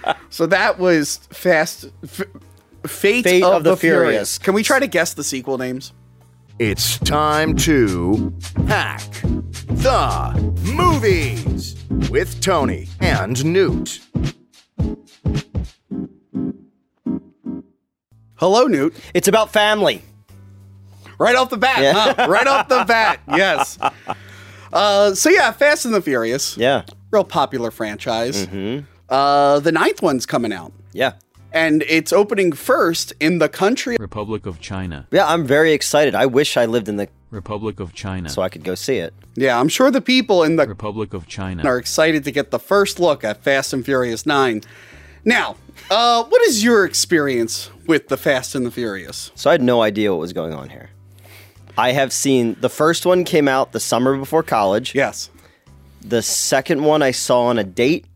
So that was Fate of the Furious. Can we try to guess the sequel names? It's time to hack the movies with Tony and Newt. Hello, Newt. It's about family. Right off the bat, huh? Right off the bat, yes. So yeah, Fast and the Furious. Yeah. Real popular franchise. Mm-hmm. The 9th one's coming out. Yeah. And it's opening first in the country Republic of China. Yeah, I'm very excited. I wish I lived in the Republic of China. so I could go see it. Yeah, I'm sure the people in the Republic of China are excited to get the first look at Fast and Furious 9. Now, what is your experience with the Fast and the Furious? So I had no idea what was going on here. I have seen the first one came out the summer before college. Yes. The second one I saw on a date.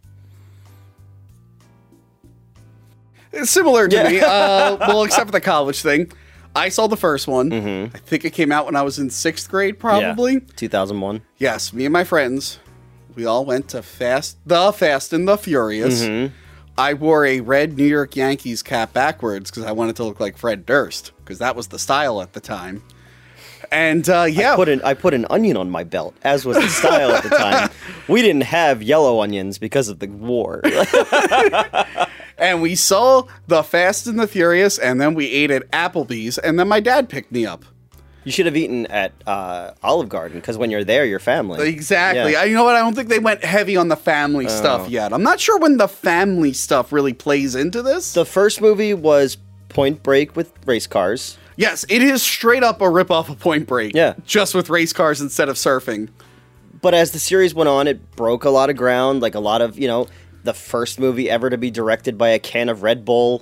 It's similar to me, well, except for the college thing. I saw the first one. Mm-hmm. I think it came out when I was in 6th grade, probably. Yeah, 2001. Yes, me and my friends, we all went to Fast and the Furious. Mm-hmm. I wore a red New York Yankees cap backwards because I wanted to look like Fred Durst, because that was the style at the time. And yeah, I put an onion on my belt, as was the style at the time. We didn't have yellow onions because of the war. And we saw the Fast and the Furious, and then we ate at Applebee's, and then my dad picked me up. You should have eaten at Olive Garden, because when you're there, you're family. Exactly. Yeah. You know what? I don't think they went heavy on the family stuff yet. I'm not sure when the family stuff really plays into this. The first movie was Point Break with race cars. Yes, it is straight up a ripoff of Point Break. Yeah. Just with race cars instead of surfing. But as the series went on, it broke a lot of ground, like a lot of, the first movie ever to be directed by a can of Red Bull,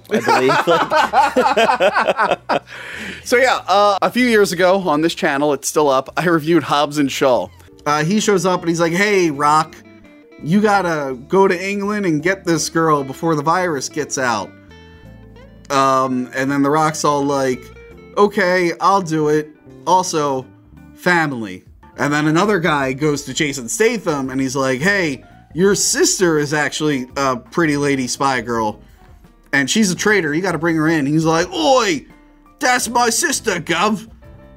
I believe. So yeah, a few years ago on this channel, it's still up, I reviewed Hobbs and Shaw. He shows up and he's like, hey, Rock, you gotta go to England and get this girl before the virus gets out. And then the Rock's all like, okay, I'll do it. Also, family. And then another guy goes to Jason Statham and he's like, hey, your sister is actually a pretty lady spy girl, and she's a traitor. You got to bring her in. He's like, oi, that's my sister, Gov.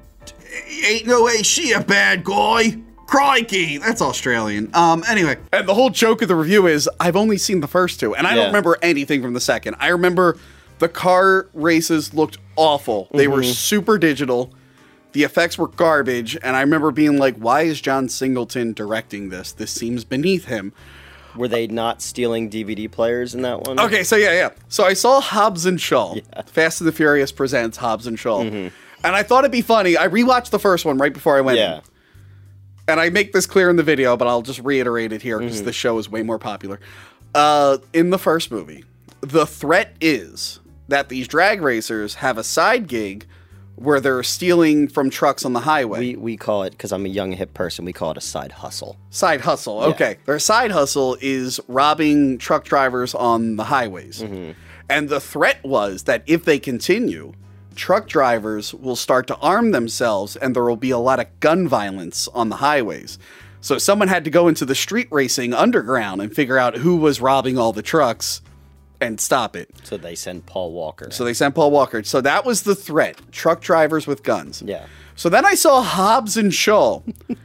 Ain't no way she a bad guy. Crikey. That's Australian. Anyway. And the whole joke of the review is I've only seen the first two, and I don't remember anything from the second. I remember the car races looked awful. They were super digital. The effects were garbage, and I remember being like, why is John Singleton directing this? This seems beneath him. Were they not stealing DVD players in that one? Okay, so yeah. So I saw Hobbs and Shaw. Yeah. Fast and the Furious presents Hobbs and Shaw. And I thought it'd be funny. I rewatched the first one right before I went in. And I make this clear in the video, but I'll just reiterate it here because the show is way more popular. In the first movie, the threat is that these drag racers have a side gig where they're stealing from trucks on the highway. We call it, because I'm a young hip person, we call it a side hustle. Side hustle, okay. Their side hustle is robbing truck drivers on the highways. And the threat was that if they continue, truck drivers will start to arm themselves and there will be a lot of gun violence on the highways. So someone had to go into the street racing underground and figure out who was robbing all the trucks and stop it. So they send Paul Walker. So that was the threat. Truck drivers with guns. Yeah. So then I saw Hobbs and Shaw.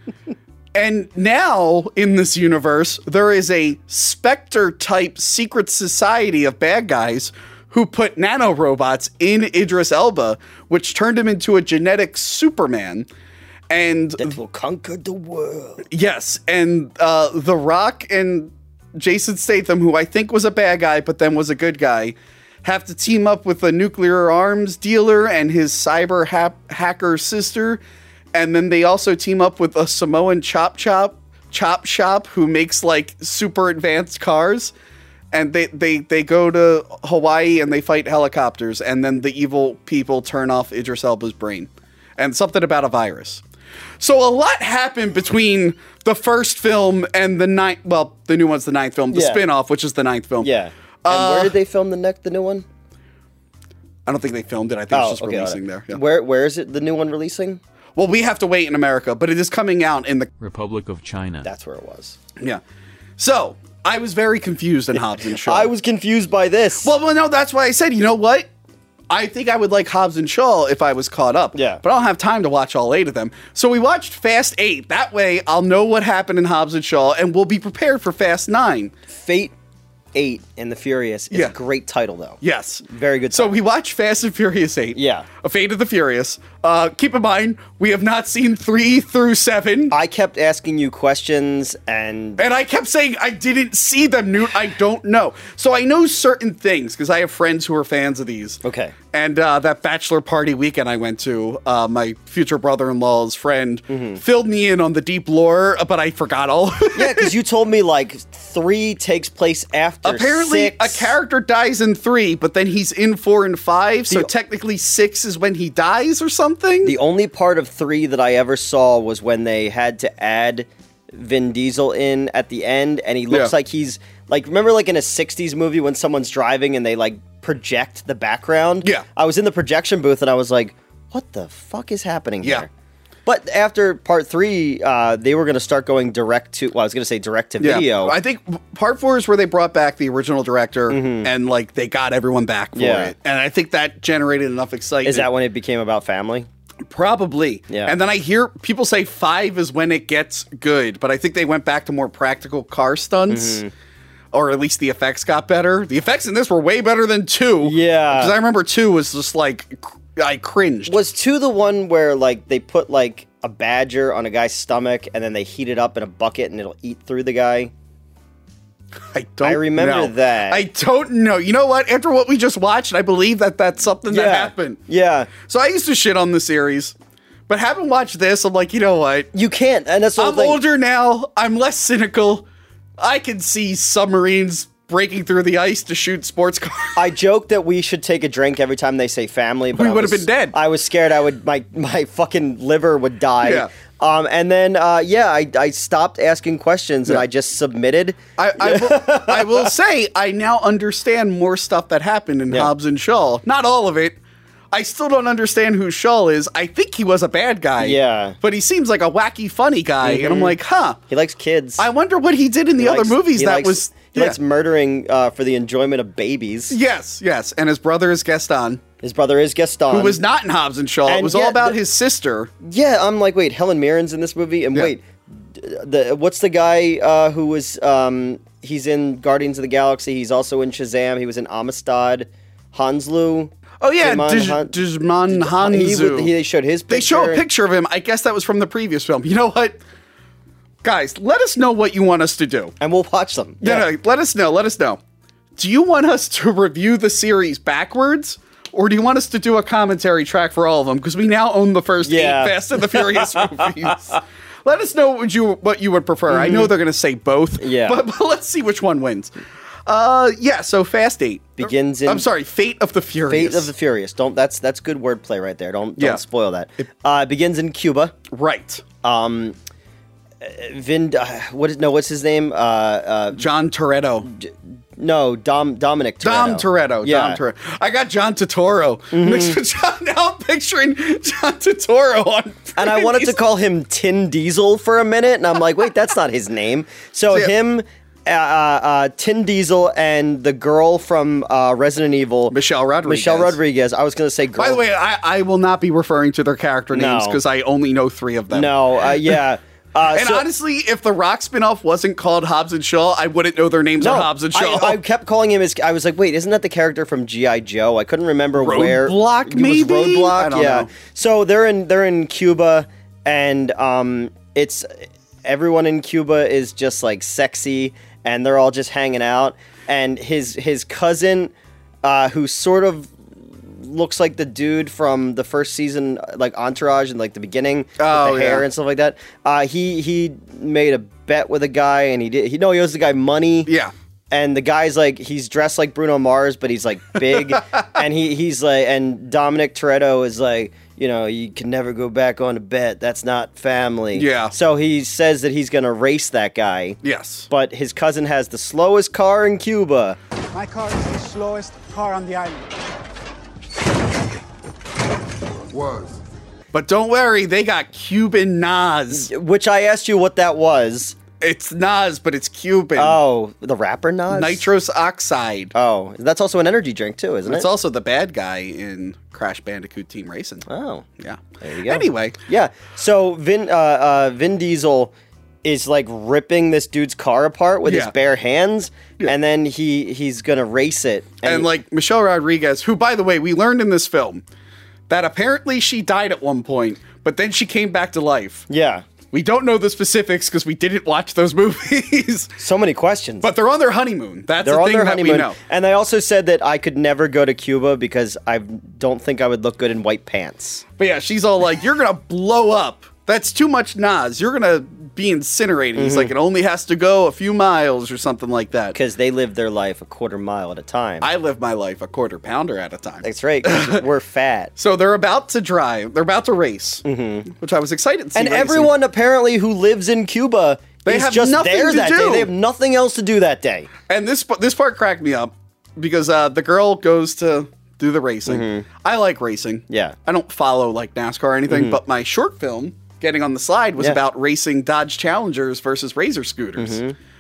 And now, in this universe, there is a Spectre-type secret society of bad guys who put nanorobots in Idris Elba, which turned him into a genetic Superman. And that will conquer the world. Yes, and The Rock and Jason Statham, who I think was a bad guy but then was a good guy, have to team up with a nuclear arms dealer and his cyber hacker sister. And then they also team up with a Samoan chop shop who makes like super advanced cars. And they go to Hawaii and they fight helicopters. And then the evil people turn off Idris Elba's brain. And something about a virus. So a lot happened between the first film and the ninth. Well, the new one's the ninth film. The spin-off, which is the ninth film. Yeah. And where did they film the new one? I don't think they filmed it. I think it's just releasing there. Yeah. Where is it? The new one releasing? Well, we have to wait in America, but it is coming out in the Republic of China. That's where it was. Yeah. So I was very confused in Hobbs and Shaw. I was confused by this. Well, no, that's why I said, you know what? I think I would like Hobbs and Shaw if I was caught up. Yeah. But I don't have time to watch all 8 of them. So we watched Fast 8. That way I'll know what happened in Hobbs and Shaw and we'll be prepared for Fast 9. Fate 8 and the Furious is Yeah. a great title, though. Yes. Very good So title. we watched Fast and Furious 8. Yeah. A Fate of the Furious. Keep in mind, we have not seen 3 through 7. I kept asking you questions, and And I kept saying I didn't see them, Newt. I don't know. So I know certain things because I have friends who are fans of these. Okay. And that bachelor party weekend I went to, my future brother-in-law's friend filled me in on the deep lore, but I forgot all of it. yeah, because you told me like 3 takes place after Apparently, 6. a character dies in 3, but then he's in 4 and 5, so The- technically 6 is when he dies or something? The only part of 3 that I ever saw was when they had to add Vin Diesel in at the end, and he looks Yeah. like he's like, remember like in a 60s movie when someone's driving and they like project the background? Yeah. I was in the projection booth and I was like, what the fuck is happening Yeah. here? But after part 3, they were going to start going direct to, well, I was going to say direct to video. I think part 4 is where they brought back the original director and like they got everyone back for Yeah. it. And I think that generated enough excitement. Is that when it became about family? Probably. Yeah. And then I hear people say 5 is when it gets good, but I think they went back to more practical car stunts. Or at least the effects got better. The effects in this were way better than 2. Yeah. Because I remember 2 was just like, I cringed. Was 2 the one where like they put like a badger on a guy's stomach and then they heat it up in a bucket and it'll eat through the guy? I don't I remember know. that. I don't know. You know what? After what we just watched, I believe that that's something that happened. Yeah. So I used to shit on the series. But having watched this, I'm like, you know what? You can't, and that's the whole I'm thing. older now. I'm less cynical. I can see submarines breaking through the ice to shoot sports cars. I joke that we should take a drink every time they say family, but We I would have was- been dead. I was scared I would my fucking liver would die. Yeah. And then I stopped asking questions and Yeah. I just submitted. I will say, I now understand more stuff that happened in Yeah. Hobbs and Shaw. Not all of it. I still don't understand who Shaw is. I think he was a bad guy. Yeah. But he seems like a wacky, funny guy. And I'm like, huh. He likes kids. I wonder what he did in the He other likes- movies he that likes- was... He likes murdering for the enjoyment of babies. Yes, yes. And his brother is Gaston, His brother is Gaston. who was not in Hobbs and Shaw. It And was all yeah, about the- his sister. Yeah, I'm like, wait, Helen Mirren's in this movie? And Yeah. wait, what's the guy who was, he's in Guardians of the Galaxy, he's also in Shazam, he was in Amistad, Hanslu. Oh, yeah, Digimon Digimon Hanzo. They showed his picture. They show a picture of him. I guess that was from the previous film. You know what? Guys, let us know what you want us to do. And we'll watch them. No, let us know. Let us know. Do you want us to review the series backwards? Or do you want us to do a commentary track for all of them? Because we now own the first 8 Yeah. Fast and the Furious movies. Let us know what you would prefer. I know they're going to say both. Yeah. But let's see which one wins. Yeah, so Fast 8. Begins in- I'm sorry, Fate of the Furious. Fate of the Furious. That's good wordplay right there. Don't Yeah. spoil that. It begins in Cuba. Right. What's his name? John Toretto. No, Dominic Toretto. Dom Toretto. Yeah. Dom Toretto. I got John Totoro. Mixed with John, now I'm picturing John Totoro on. And I wanted to call him Tin Diesel for a minute, and I'm like, wait, that's not his name. So Yeah. him, Tin Diesel, and the girl from Resident Evil, Michelle Rodriguez. Michelle Rodriguez. I was going to say girl. By the way, I will not be referring to their character names No. because I only know 3 of them. No, yeah. And So- honestly, if the Rock spinoff wasn't called Hobbs and Shaw, I wouldn't know their names are Hobbs and Shaw. I kept calling him I was like, wait, isn't that the character from G.I. Joe? I couldn't remember where. Roadblock, It was maybe? Roadblock, I don't yeah. know. So they're in Cuba, and it's everyone in Cuba is just like sexy, and they're all just hanging out. And his cousin, who sort of looks like the dude from the first season, like Entourage, and like the beginning, with Oh, the hair yeah. and stuff like that. He made a bet with a guy, and he owes the guy money. Yeah. And the guy's like, he's dressed like Bruno Mars, but he's like big, and he's like, and Dominic Toretto is like, you know, you can never go back on a bet. That's not family. Yeah. So he says that he's gonna race that guy. Yes. But his cousin has the slowest car in Cuba. My car is the slowest car on the island. But don't worry, they got Cuban Nas. Which I asked you what that was. It's Nas, but it's Cuban. Oh, the rapper Nas? Nitrous oxide. Oh, that's also an energy drink too, isn't It's it? also the bad guy in Crash Bandicoot Team Racing. Oh. Yeah. There you go. Anyway. Yeah. So Vin Diesel is like ripping this dude's car apart with his Yeah. bare hands, and then he's gonna race it. And like Michelle Rodriguez, who, by the way, we learned in this film that apparently she died at one point, but then she came back to life. yeah, We don't know the specifics because we didn't watch those movies. so many questions. But they're on their honeymoon. That's They're the on thing their that honeymoon, we know. and they also said that I could never go to Cuba because I don't think I would look good in white pants. But yeah, she's all like, "You're gonna blow up. That's too much Nas. You're gonna be incinerated." He's like, "It only has to go a few miles or something like that." Because they live their life a quarter mile at a time. I live my life a quarter pounder at a time. That's right. 'Cause we're fat. So they're about to drive. They're about to race, which I was excited to see. And racing. everyone apparently who lives in Cuba They is have just nothing there to that do. day. They have nothing else to do that day. And this part cracked me up because the girl goes to do the racing. I like racing. Yeah. I don't follow like NASCAR or anything, but my short film, Getting on the Slide, was Yeah. about racing Dodge Challengers versus Razor scooters.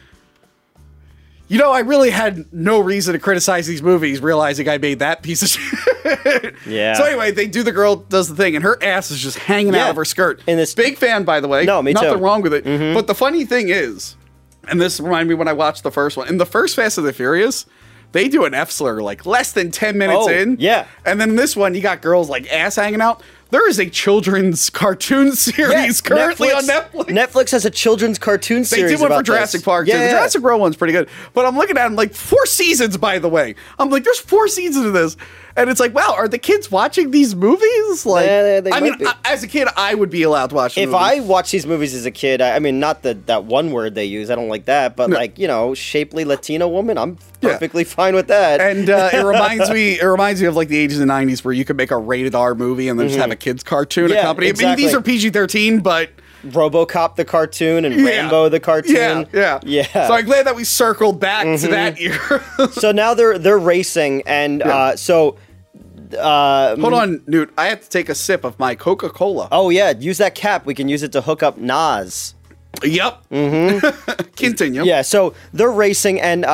You know, I really had no reason to criticize these movies, realizing I made that piece of shit. Yeah. So anyway, the girl does the thing, and her ass is just hanging out Yeah. of her skirt. In this- Big fan, by the way. No, me too. Nothing wrong with it. But the funny thing is, and this reminded me when I watched the first one, in the first Fast and the Furious, they do an F-slur like less than 10 minutes Oh, in. yeah. And then in this one, you got girls like ass hanging out. There is a children's cartoon series currently on Netflix. Netflix has a children's cartoon They series. did one for about Jurassic this. Park Yeah, too. The yeah. Jurassic World one's pretty good. But I'm looking at them like 4 seasons, by the way. I'm like, there's 4 seasons of this. And it's like, wow, are the kids watching these movies? Like, Yeah, they I might mean, be. as a kid, I would be allowed to watch the If movie. I watched these movies as a kid, I mean, not that one word they use, I don't like that, but like, you know, shapely Latino woman, I'm Yeah. perfectly fine with that. And it reminds me of like the 80s and 90s where you could make a rated R movie and then just have a kids cartoon Yeah, accompany. I mean, exactly. these are PG-13, but RoboCop the cartoon and yeah. Rambo the cartoon. Yeah. Yeah. So I'm glad that we circled back to that year. So now they're racing, and Hold on, Newt. I have to take a sip of my Coca-Cola. oh yeah, use that cap. We can use it to hook up Nas. Yep. Continue. Yeah, so they're racing, and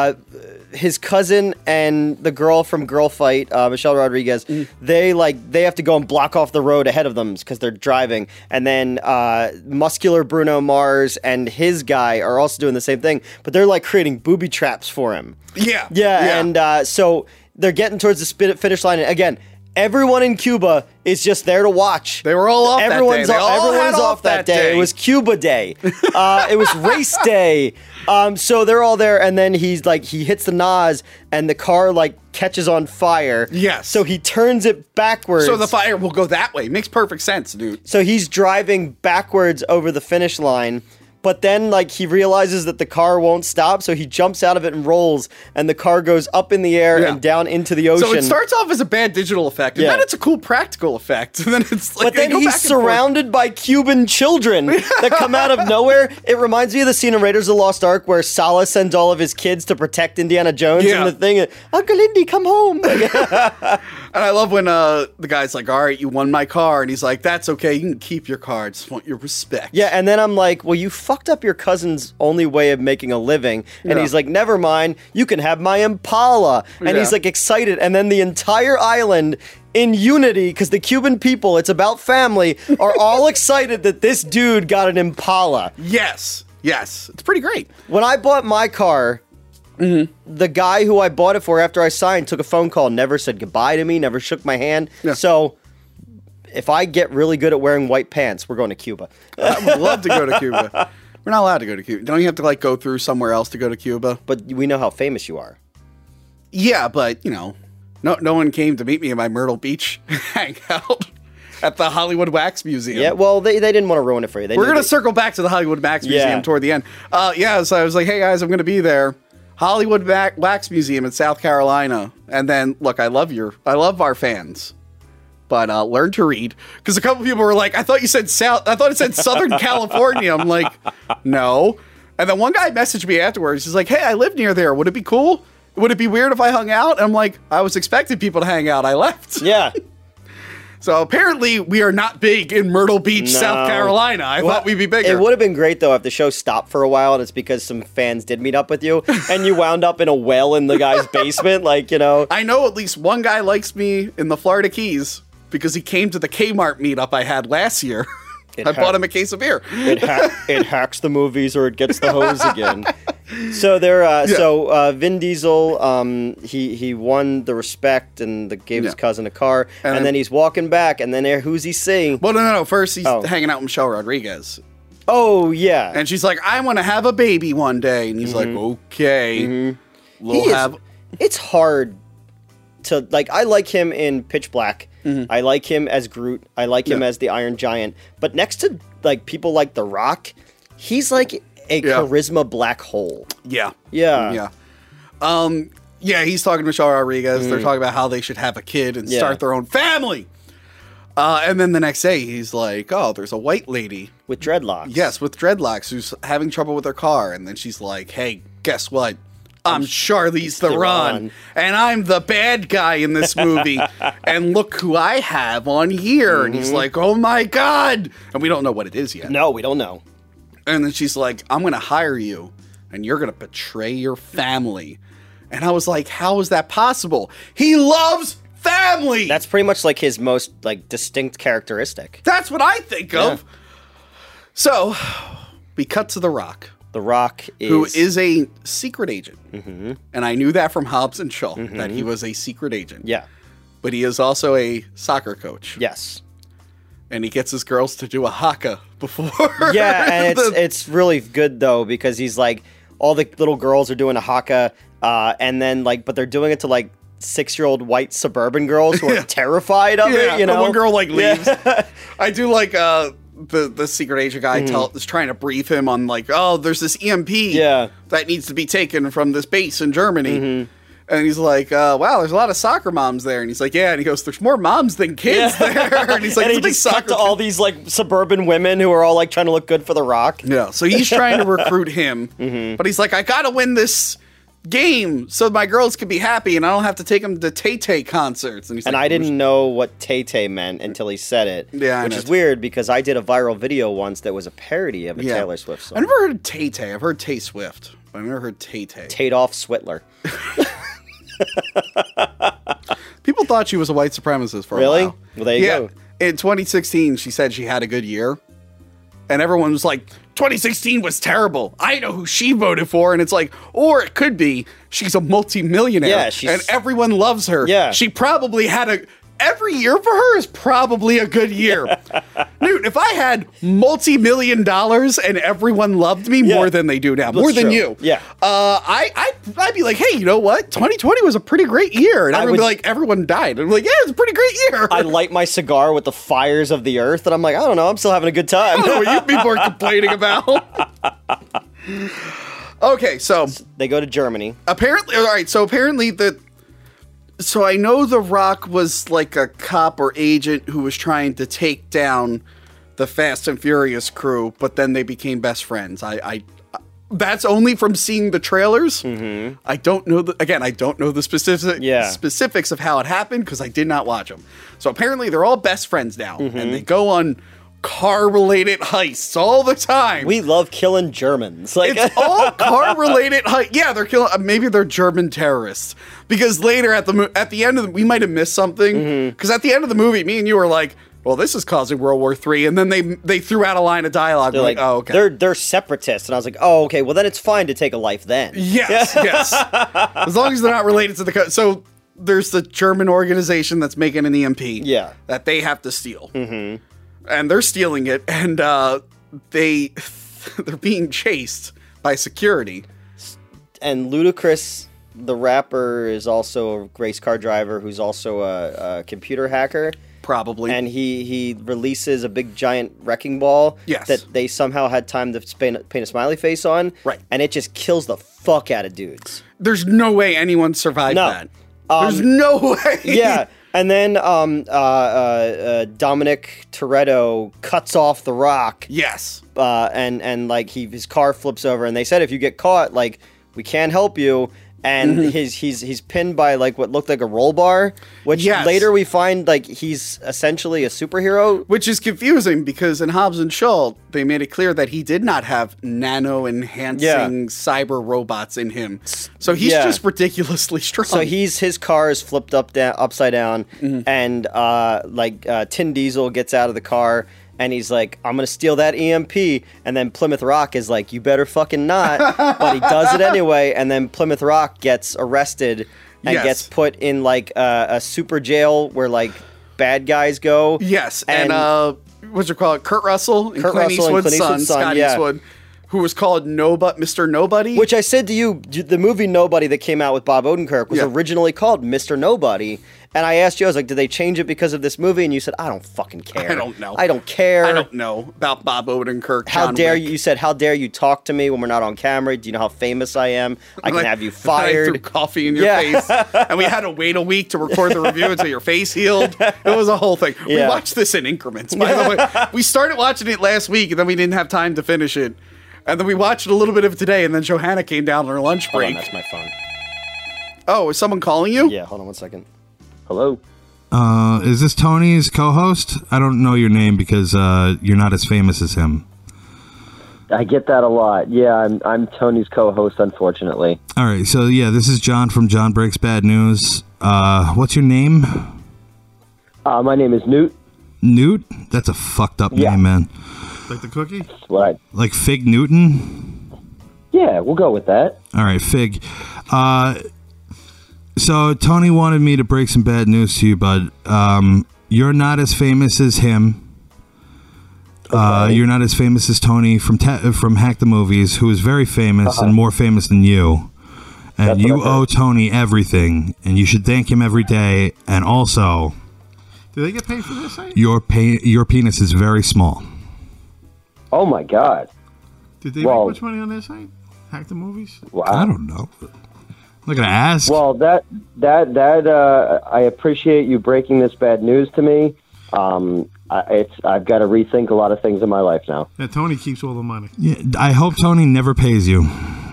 his cousin and the girl from Girl Fight, Michelle Rodriguez, they have to go and block off the road ahead of them because they're driving. And then muscular Bruno Mars and his guy are also doing the same thing, but they're like creating booby traps for him. Yeah. Yeah, and so they're getting towards the finish line, and again, everyone in Cuba is just there to watch. They were all off that day. Everyone's They all had everyone's off that day. It was Cuba Day. It was race day. So they're all there, and then he hits the Nas, and the car like catches on fire. Yes. So he turns it backwards. So the fire will go that way. Makes perfect sense, dude. So he's driving backwards over the finish line. But then, like, he realizes that the car won't stop, so he jumps out of it and rolls, and the car goes up in the air Yeah. and down into the ocean. So it starts off as a bad digital effect, and Yeah. then it's a cool practical effect. And then it's like, But then they go he's back and forth. surrounded by Cuban children that come out of nowhere. It reminds me of the scene in Raiders of the Lost Ark where Sallah sends all of his kids to protect Indiana Jones, Yeah. and the thing, Uncle Indy, come home. And I love when the guy's like, all right, you won my car. And he's like, that's okay. You can keep your car. I just want your respect. Yeah, and then I'm like, well, you fucked up your cousin's only way of making a living. And Yeah. he's like, never mind, you can have my Impala. And Yeah. he's like excited. And then the entire island in unity, because the Cuban people, it's about family, are all excited that this dude got an Impala. Yes. Yes. It's pretty great. When I bought my car, the guy who I bought it for after I signed took a phone call, never said goodbye to me, never shook my hand. Yeah. So if I get really good at wearing white pants, we're going to Cuba. I would love to go to Cuba. We're not allowed to go to Cuba. Don't you have to like go through somewhere else to go to Cuba? But we know how famous you are. Yeah, but you know, no one came to meet me in my Myrtle Beach hangout at the Hollywood Wax Museum. Yeah, well, they didn't want to ruin it for you. They We're knew gonna that- circle back to the Hollywood Wax Museum Yeah. toward the end. Yeah, so I was like, hey guys, I'm gonna be there. Hollywood Wax Museum in South Carolina. And then look, I love our fans. But learn to read. Because a couple people were like, I thought it said Southern California. I'm like, no. And then one guy messaged me afterwards. He's like, hey, I live near there. Would it be cool? Would it be weird if I hung out? And I'm like, I was expecting people to hang out. I left. Yeah. So apparently we are not big in Myrtle Beach, South Carolina. I thought we'd be bigger. It would have been great, though, if the show stopped for a while and it's because some fans did meet up with you and you wound up in a well in the guy's basement. Like, you know. I know at least one guy likes me in the Florida Keys because he came to the Kmart meetup I had last year. I bought him a case of beer. It hacks the movies or it gets the hose again. So Vin Diesel, he won the respect and gave his cousin a car, and then he's walking back, and then who's he seeing? Well, no. First, he's hanging out with Michelle Rodriguez. Oh yeah, and she's like, "I want to have a baby one day," and he's like, "Okay, we'll have." It's hard to like. I like him in Pitch Black. I like him as Groot. I like him as the Iron Giant. But next to like people like The Rock, he's like a charisma black hole. Yeah. Yeah. He's talking to Michelle Rodriguez. They're talking about how they should have a kid and start their own family. And then the next day, he's like, "Oh, there's a white lady with dreadlocks." Yes, with dreadlocks, who's having trouble with her car. And then she's like, "Hey, guess what? I'm Charlize Theron, and I'm the bad guy in this movie. And look who I have on here." And he's like, "Oh my God." And we don't know what it is yet. No, we don't know. And then she's like, "I'm going to hire you, and you're going to betray your family." And I was like, how is that possible? He loves family. That's pretty much like his most like distinct characteristic. That's what I think of. So we cut to The Rock. The Rock who is a secret agent. And I knew that from Hobbs and Shaw, that he was a secret agent. Yeah. But he is also a soccer coach. Yes. And he gets his girls to do a haka before. Yeah, and it's really good, though, because he's like, all the little girls are doing a haka, and then, like, but they're doing it to, like, 6-year-old white suburban girls who are terrified of it, you know? The one girl, like, leaves. I do like, the secret agent guy is trying to brief him on like, oh, there's this EMP that needs to be taken from this base in Germany. And he's like, wow, there's a lot of soccer moms there. And he's like, yeah. And he goes, there's more moms than kids there. And he's like, and he just cut to all these like suburban women who are all like trying to look good for The Rock. Yeah. So he's trying to recruit him. But he's like, I got to win this game so my girls can be happy and I don't have to take them to Tay-Tay concerts. And, he's and like, I didn't know what Tay-Tay meant until he said it. Yeah, which is weird because I did a viral video once that was a parody of a Taylor Swift song. I've never heard of Tay-Tay. I've heard Tay Swift, but I've never heard Tay-Tay. Tadoff Switler. People thought she was a white supremacist for a really? while. Well, there you go. In 2016, she said she had a good year. And everyone was like, 2016 was terrible. I know who she voted for. And it's like, or it could be she's a multimillionaire. Yeah, and everyone loves her. Yeah. She probably had every year for her is probably a good year. Dude, if I had multi-million dollars and everyone loved me more than they do now, more than you. Yeah. I'd be like, hey, you know what? 2020 was a pretty great year. And I would be like, everyone died. I'm like, yeah, it's a pretty great year. I light my cigar with the fires of the earth, and I'm like, I don't know, I'm still having a good time. I don't know what you people are complaining about. Okay, so they go to Germany. Apparently, all right, so apparently so I know The Rock was like a cop or agent who was trying to take down the Fast and Furious crew, but then they became best friends. I that's only from seeing the trailers. I don't know I don't know the specifics of how it happened because I did not watch them. So apparently they're all best friends now, and they go on car-related heists all the time. We love killing Germans. Like it's all car-related heists. Yeah, they're killing. Maybe they're German terrorists. Because later at the end of we might have missed something. Because at the end of the movie, me and you were like, "Well, this is causing World War III," and then they threw out a line of dialogue. They're like, "Oh, okay." They're separatists, and I was like, "Oh, okay. Well, then it's fine to take a life then." Yes, yes. As long as they're not related to the so. There's the German organization that's making an EMP. Yeah, that they have to steal. And they're stealing it, and they're being chased by security. And Ludacris, the rapper, is also a race car driver who's also a computer hacker. Probably. And he releases a big giant wrecking ball that they somehow had time to paint a smiley face on. Right. And it just kills the fuck out of dudes. There's no way anyone survived that. There's no way. Yeah. And then Dominic Toretto cuts off The Rock. Yes. And like his car flips over, and they said if you get caught, like we can't help you. and he's pinned by like what looked like a roll bar, which Yes. later we find like he's essentially a superhero. Which is confusing because in Hobbs and Shaw, they made it clear that he did not have nano-enhancing cyber robots in him. So he's Yeah. just ridiculously strong. So his car is flipped upside down, and Tin Diesel gets out of the car, and he's like, "I'm gonna steal that EMP," and then Plymouth Rock is like, "You better fucking not," but he does it anyway, and then Plymouth Rock gets arrested and Yes. gets put in like a super jail where like bad guys go. Yes, and what's it called? Kurt Russell and Kurt Clint Russell and Eastwood's Clint son, Eastwood's son, Scott yeah. Eastwood, who was called Mr. Nobody. Which I said to you, the movie Nobody that came out with Bob Odenkirk was Yeah. originally called Mr. Nobody. And I asked you, I was like, did they change it because of this movie? And you said, I don't fucking care. I don't know. I don't care. I don't know about Bob Odenkirk. How John dare Wick. you? You said, how dare you talk to me when we're not on camera? Do you know how famous I am? I can have you I threw fired. coffee in your Yeah. face, and we had to wait a week to record the review until your face healed. It was a whole thing. We Yeah. watched this in increments, by the way. We started watching it last week, and then we didn't have time to finish it. And then we watched a little bit of it today, and then Johanna came down on her lunch Hold on, break. that's my phone. Oh, is someone calling you? Yeah, hold on one second. Hello. Is this Tony's co-host? I don't know your name because you're not as famous as him. I get that a lot. Yeah, I'm Tony's co-host, unfortunately. All right, so yeah, this is John from John Breaks Bad News. What's your name? My name is Newt. Newt? That's a fucked up Yeah. name, man. Like the cookie? What? Like Fig Newton? Yeah, we'll go with that. All right, Fig. So Tony wanted me to break some bad news to you, bud. You're not as famous as him. You're not as famous as Tony from Hack the Movies, who is very famous and more famous than you. And That's you what I owe heard. Tony everything, and you should thank him every day. And also, Do they get paid for this? your penis is very small. Oh my God. Did they Well- make much money on their site? Hack the movies? Wow. I don't know. I'm not gonna ask. Well, that I appreciate you breaking this bad news to me. I've got to rethink a lot of things in my life now. Yeah, Tony keeps all the money. Yeah, I hope Tony never pays you.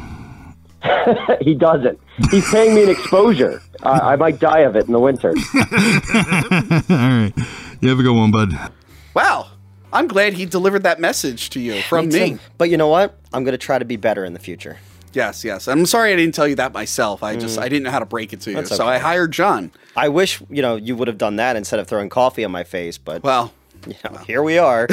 He doesn't. He's paying me an exposure. I might die of it in the winter. All right, you have a good one, bud. Wow. I'm glad he delivered that message to you from me. But you know what? I'm going to try to be better in the future. Yes, yes. I'm sorry I didn't tell you that myself. I didn't know how to break it to you. That's So okay. I hired John. I wish, you would have done that instead of throwing coffee on my face, but Well, here we are.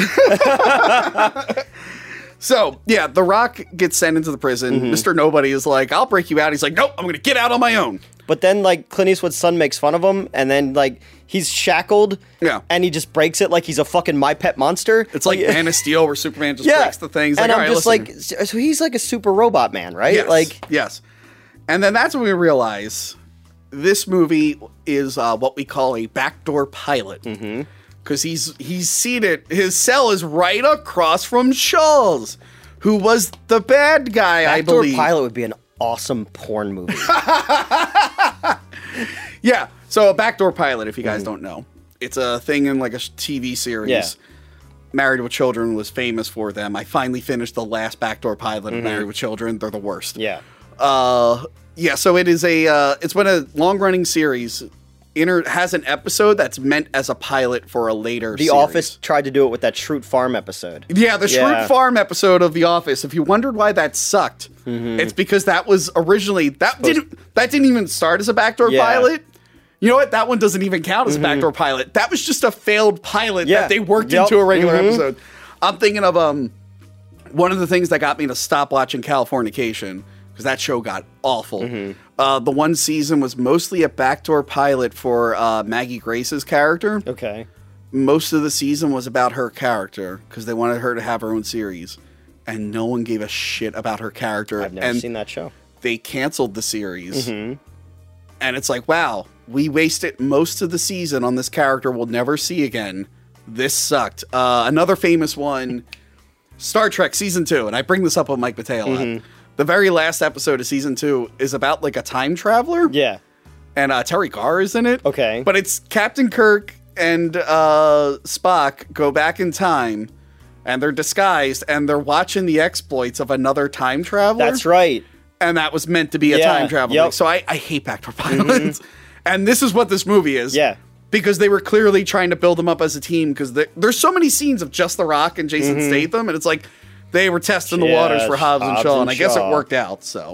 so yeah, The Rock gets sent into the prison. Mr. Nobody is like, I'll break you out. He's like, nope, I'm going to get out on my own. But then, like, Clint Eastwood's son makes fun of him, and then, like, he's shackled, Yeah. and he just breaks it like he's a fucking My Pet Monster. It's like Man of Steel where Superman just yeah. breaks the things. And Like, I'm all right, just listen. like, so he's like a super robot man, right? Yes, Like, yes. And then that's when we realize this movie is what we call a backdoor pilot. Because he's seen it. His cell is right across from Shaw's, who was the bad guy, I Backdoor believe. Pilot would be an awesome porn movie. Yeah. So a backdoor pilot, if you guys don't know, it's a thing in like a TV series. Yeah. Married with Children was famous for them. I finally finished the last backdoor pilot of Married with Children. They're the worst. Yeah. Yeah. So it is it's been a long running series. Has an episode that's meant as a pilot for a later The series. Office tried to do it with that Schrute Farm episode. Yeah, the Yeah. Schrute Farm episode of The Office. If you wondered why that sucked, it's because that was originally that didn't even start as a backdoor Yeah. pilot. You know what? That one doesn't even count as a backdoor pilot. That was just a failed pilot Yeah. that they worked Yep. into a regular episode. I'm thinking of one of the things that got me to stop watching Californication, because that show got awful. The one season was mostly a backdoor pilot for Maggie Grace's character. Okay. Most of the season was about her character because they wanted her to have her own series, and no one gave a shit about her character. I've never and seen that show. they canceled the series. And it's like, wow, we wasted most of the season on this character we'll never see again. This sucked. Another famous one, Star Trek Season 2, and I bring this up with Mike Mateo a lot. The very last episode of Season 2 is about like a time traveler. Yeah. And Terry Garr is in it. Okay. But it's Captain Kirk and Spock go back in time, and they're disguised, and they're watching the exploits of another time traveler. That's right. and that was meant to be a Yeah, time travel yep. thing. So I hate backdoor pilots. And this is what this movie is. Yeah. Because they were clearly trying to build them up as a team, because there's so many scenes of just The Rock and Jason Statham, and it's like they were testing the Yeah, waters for Hobbs and Shaw, and I guess it Shaw. worked out, so.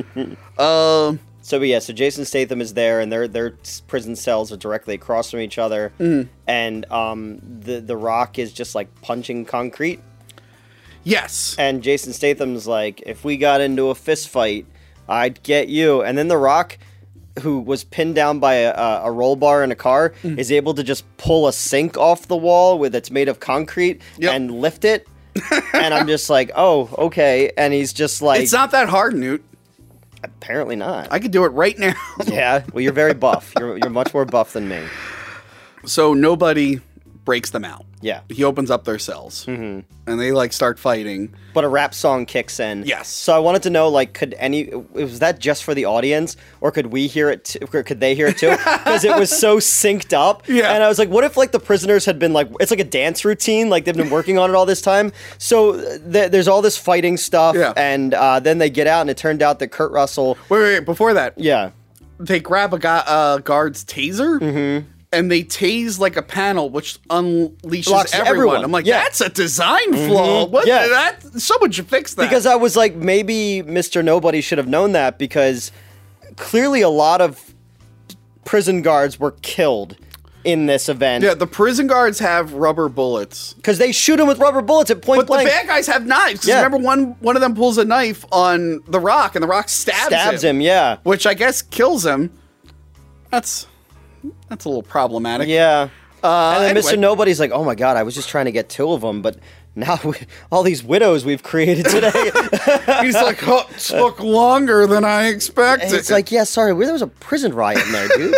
So Jason Statham is there, and their prison cells are directly across from each other, and the Rock is just like punching concrete, Yes. and Jason Statham's like, if we got into a fist fight, I'd get you, and then the Rock, who was pinned down by a roll bar in a car, is able to just pull a sink off the wall with it's made of concrete Yep. and lift it, and I'm just like, oh, okay, and he's just like, It's not that hard, Newt. apparently not. I could do it right now. Yeah, well, you're very buff. You're much more buff than me. So nobody breaks them out. Yeah. He opens up their cells, and they like start fighting. But a rap song kicks in. Yes. So I wanted to know, like, was that just for the audience, or could we hear it? Or could they hear it too? Because it was so synced up. Yeah. And I was like, what if like the prisoners had been like, it's like a dance routine, like they've been working on it all this time. So there's all this fighting stuff, Yeah. and then they get out, and it turned out that Kurt Russell. Wait, before that, Yeah. they grab a guard's taser, and they tase like a panel, which unleashes Blocks everyone. everyone. I'm like, Yeah. that's a design flaw. What? Yeah. That someone should fix that. Because I was like, maybe Mr. Nobody should have known that, because clearly a lot of prison guards were killed in this event. yeah, the prison guards have rubber bullets, Because they shoot him with rubber bullets at point but blank. the bad guys have knives. 'Cause Yeah. remember, one of them pulls a knife on the Rock, and the Rock stabs him, yeah. which I guess kills him. That's a little problematic. Yeah. And then anyway. Mr. Nobody's like, oh my god, I was just trying to get two of them, but now all these widows we've created today. He's like, oh, it took longer than I expected. And it's like, yeah, sorry, there was a prison riot in there, dude.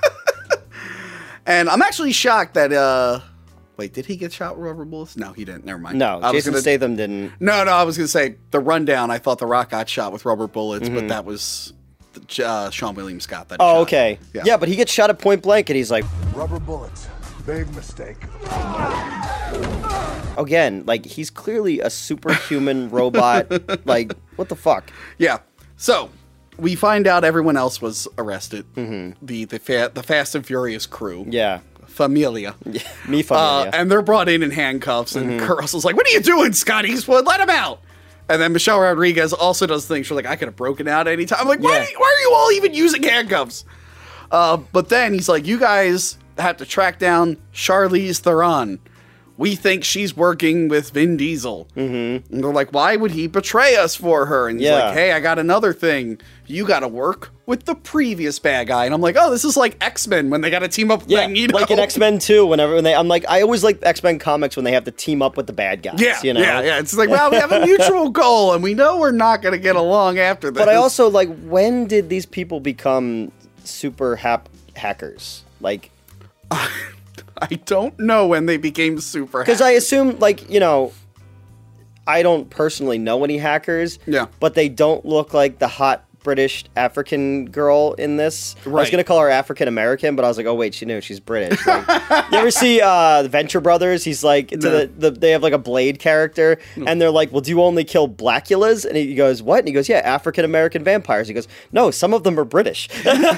And I'm actually shocked that, wait, did he get shot with rubber bullets? No, he didn't. Never mind. No, I was Jason gonna- Statham didn't. No, I was going to say, the rundown, I thought The Rock got shot with rubber bullets, Mm-hmm. but that was Sean William Scott that Oh, shot. okay. Yeah. Yeah, but he gets shot at point blank, and he's like, Rubber bullets. Big mistake. again, like, he's clearly a superhuman robot. Like, what the fuck? Yeah. So, we find out everyone else was arrested. The Fast and Furious crew. Yeah. Familia. Me familiar. And they're brought in handcuffs, and Kurt Russell's like, what are you doing, Scott Eastwood? Let him out! And then Michelle Rodriguez also does things. She's like, I could have broken out any time. I'm like, why are you all even using handcuffs? But then he's like, you guys have to track down Charlize Theron. We think she's working with Vin Diesel. Mm-hmm. And they're like, why would he betray us for her? And he's Yeah. like, hey, I got another thing. You got to work with the previous bad guy. And I'm like, oh, this is like X-Men when they got to team up with Yeah, Magneto. like in X-Men 2, I'm like, I always like X-Men comics when they have to team up with the bad guys, Yeah, you know? yeah. It's like, well, we have a mutual goal, and we know we're not going to get along after this. But I also, like, when did these people become super hackers? Like, I don't know when they became super because I assume, like, you know, I don't personally know any hackers. Yeah. But they don't look like the hot British African girl in this. I was Right. gonna call her African American, but I was like, oh wait, she's British. Like, you ever see Venture Brothers? He's like, they have like a Blade character, and they're like, well, do you only kill Blackulas? And he goes, what? And he goes, yeah, African American vampires. He goes, no, some of them are British.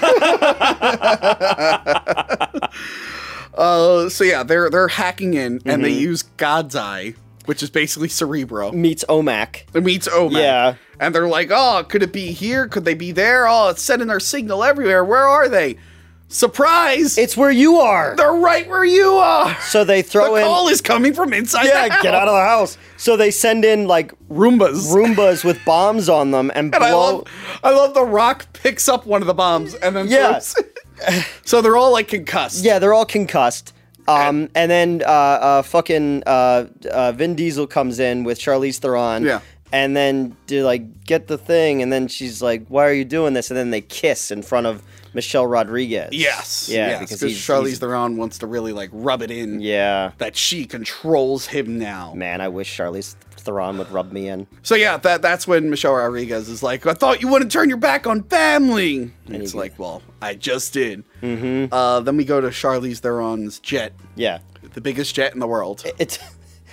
So yeah, they're hacking in, and they use God's Eye, which is basically Cerebro. Meets OMAC. It meets OMAC. Yeah. And they're like, oh, could it be here? Could they be there? Oh, it's sending their signal everywhere. Where are they? Surprise! It's where you are. They're right where you are. So they throw The in. call is coming from inside the Yeah, house. get out of the house. So they send in like Roombas with bombs on them and And blow. I love The Rock picks up one of the bombs and then Yeah. throws So they're all like concussed. Yeah, they're all concussed. And then fucking Vin Diesel comes in with Charlize Theron. Yeah. And then to like get the thing, and then she's like, "Why are you doing this?" And then they kiss in front of Michelle Rodriguez. Yes. Yeah, yes, because Charlize Theron wants to really like rub it in. Yeah. That she controls him now. Man, I wish Charlize Theron would rub me in. So yeah, that's when Michelle Rodriguez is like, I thought you wouldn't turn your back on family. And it's like, well, I just did. Mm-hmm. Then we go to Charlize Theron's jet. Yeah. The biggest jet in the world. It's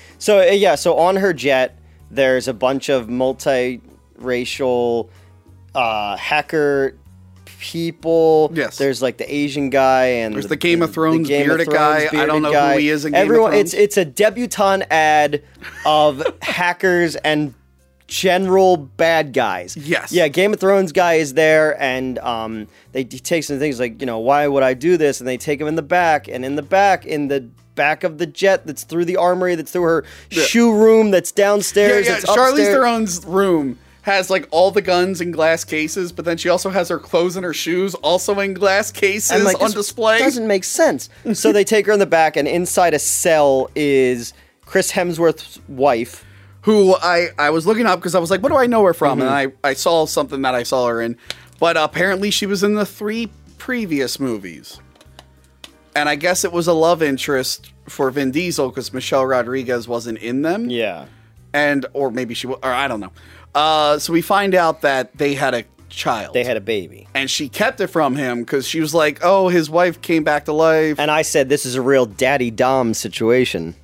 so on her jet, there's a bunch of multiracial hacker people. Yes. There's like the Asian guy and there's the Game of Thrones bearded guy. I don't know who he is in Game of Thrones. It's a debutante ad of hackers and general bad guys. Yes. Yeah, Game of Thrones guy is there, and he takes some things like, why would I do this? And they take him in the back, and in the back of the jet that's through the armory, that's through her shoe room, that's downstairs. Yeah, that's Charlize upstairs. Theron's room has like all the guns in glass cases, but then she also has her clothes and her shoes also in glass cases on display. Doesn't make sense. So they take her in the back, and inside a cell is Chris Hemsworth's wife, who I was looking up because I was like, what do I know her from? And I saw something that I saw her in, but apparently she was in the 3 previous movies, and I guess it was a love interest for Vin Diesel because Michelle Rodriguez wasn't in them. Yeah, or maybe or I don't know. So we find out that they had a child. They had a baby. And she kept it from him because she was like, oh, his wife came back to life. And I said, this is a real daddy Dom situation.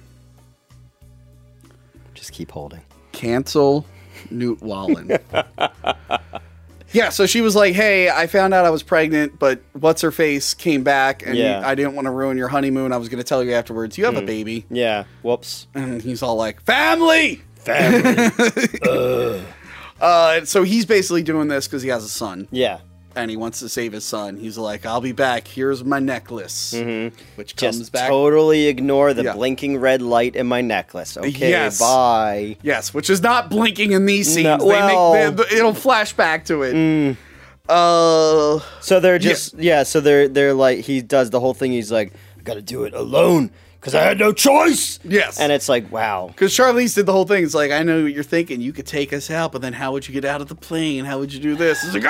Just keep holding. Cancel Newt Wallen. Yeah, so she was like, hey, I found out I was pregnant, but what's-her-face came back, and I didn't want to ruin your honeymoon. I was going to tell you afterwards, you have a baby. Yeah, whoops. And he's all like, family! So he's basically doing this because he has a son. Yeah. And he wants to save his son. He's like, I'll be back. Here's my necklace. Which comes Just back. totally ignore the blinking red light in my necklace. Okay, bye. Yes, which is not blinking in these scenes. No, It'll flash back to it. So they're just, so they're like, he does the whole thing. He's like, I gotta do it alone because I had no choice. Yes. And it's like, wow. Because Charlize did the whole thing. It's like, I know what you're thinking. You could take us out, but then how would you get out of the plane? How would you do this? It's like,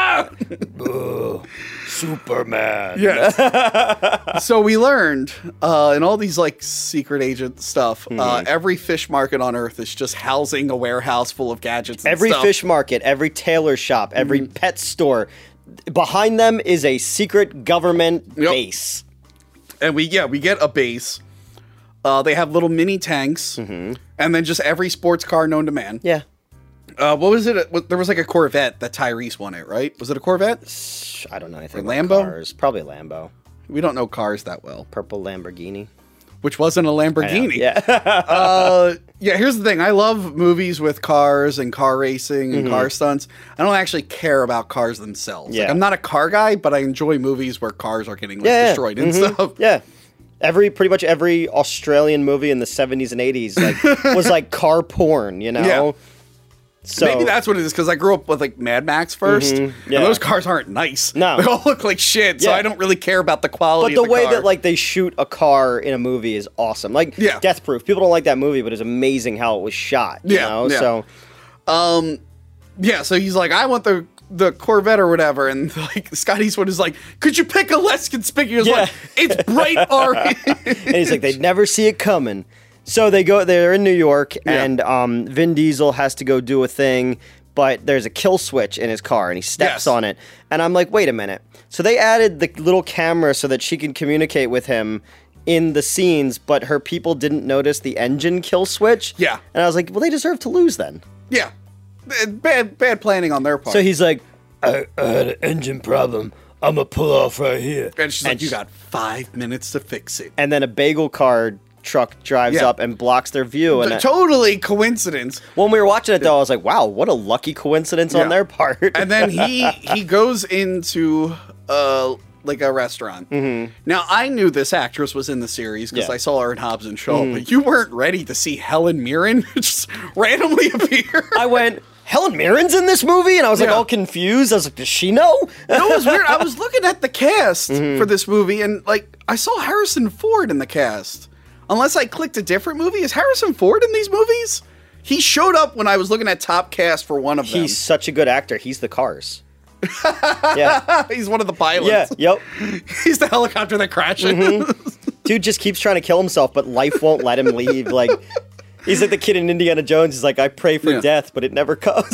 Superman. Yes. So we learned in all these like secret agent stuff, every fish market on Earth is just housing a warehouse full of gadgets and Every stuff. fish market, every tailor shop, every pet store, behind them is a secret government base. And we get a base. They have little mini tanks, and then just every sports car known to man. Yeah. What was it? There was like a Corvette that Tyrese won it, right? Was it a Corvette? I don't know anything or about Lambo? cars. Probably a Lambo. We don't know cars that well. Purple Lamborghini. Which wasn't a Lamborghini. Yeah. Yeah, here's the thing. I love movies with cars and car racing and car stunts. I don't actually care about cars themselves. Yeah. Like, I'm not a car guy, but I enjoy movies where cars are getting destroyed and stuff. Yeah. Pretty much every Australian movie in the 70s and 80s was like car porn, you know? Yeah. So maybe that's what it is, because I grew up with like Mad Max first, and those cars aren't nice. No. They all look like shit, so I don't really care about the quality But of the way car. that like they shoot a car in a movie is awesome. Like Death Proof. People don't like that movie, but it's amazing how it was shot. You know? So so he's like, I want the Corvette or whatever, and like Scott Eastwood is like, could you pick a less conspicuous one? It's bright orange. And he's like, they'd never see it coming. So they're in New York, and Vin Diesel has to go do a thing, but there's a kill switch in his car, and he steps on it. And I'm like, wait a minute. So they added the little camera so that she can communicate with him in the scenes, but her people didn't notice the engine kill switch. Yeah. And I was like, well, they deserve to lose then. Yeah. Bad planning on their part. So he's like, I had an engine problem. I'm going to pull off right here. And she's like, you got 5 minutes to fix it. And then a bagel car truck drives up and blocks their view. And totally coincidence. When we were watching it, though, I was like, wow, what a lucky coincidence on their part. And then he goes into like a restaurant. Now, I knew this actress was in the series because I saw her in Hobbs and Shaw, but you weren't ready to see Helen Mirren just randomly appear. I went, Helen Mirren's in this movie? And I was like all confused. I was like, does she know? No, it was weird. I was looking at the cast for this movie, and like I saw Harrison Ford in the cast. Unless I clicked a different movie. Is Harrison Ford in these movies? He showed up when I was looking at top cast for one of them. He's such a good actor. He's the Cars. Yeah. He's one of the pilots. Yeah, yep. He's the helicopter that crashes. Dude just keeps trying to kill himself, but life won't let him leave. Like, he's like the kid in Indiana Jones. He's like, I pray for death, but it never comes.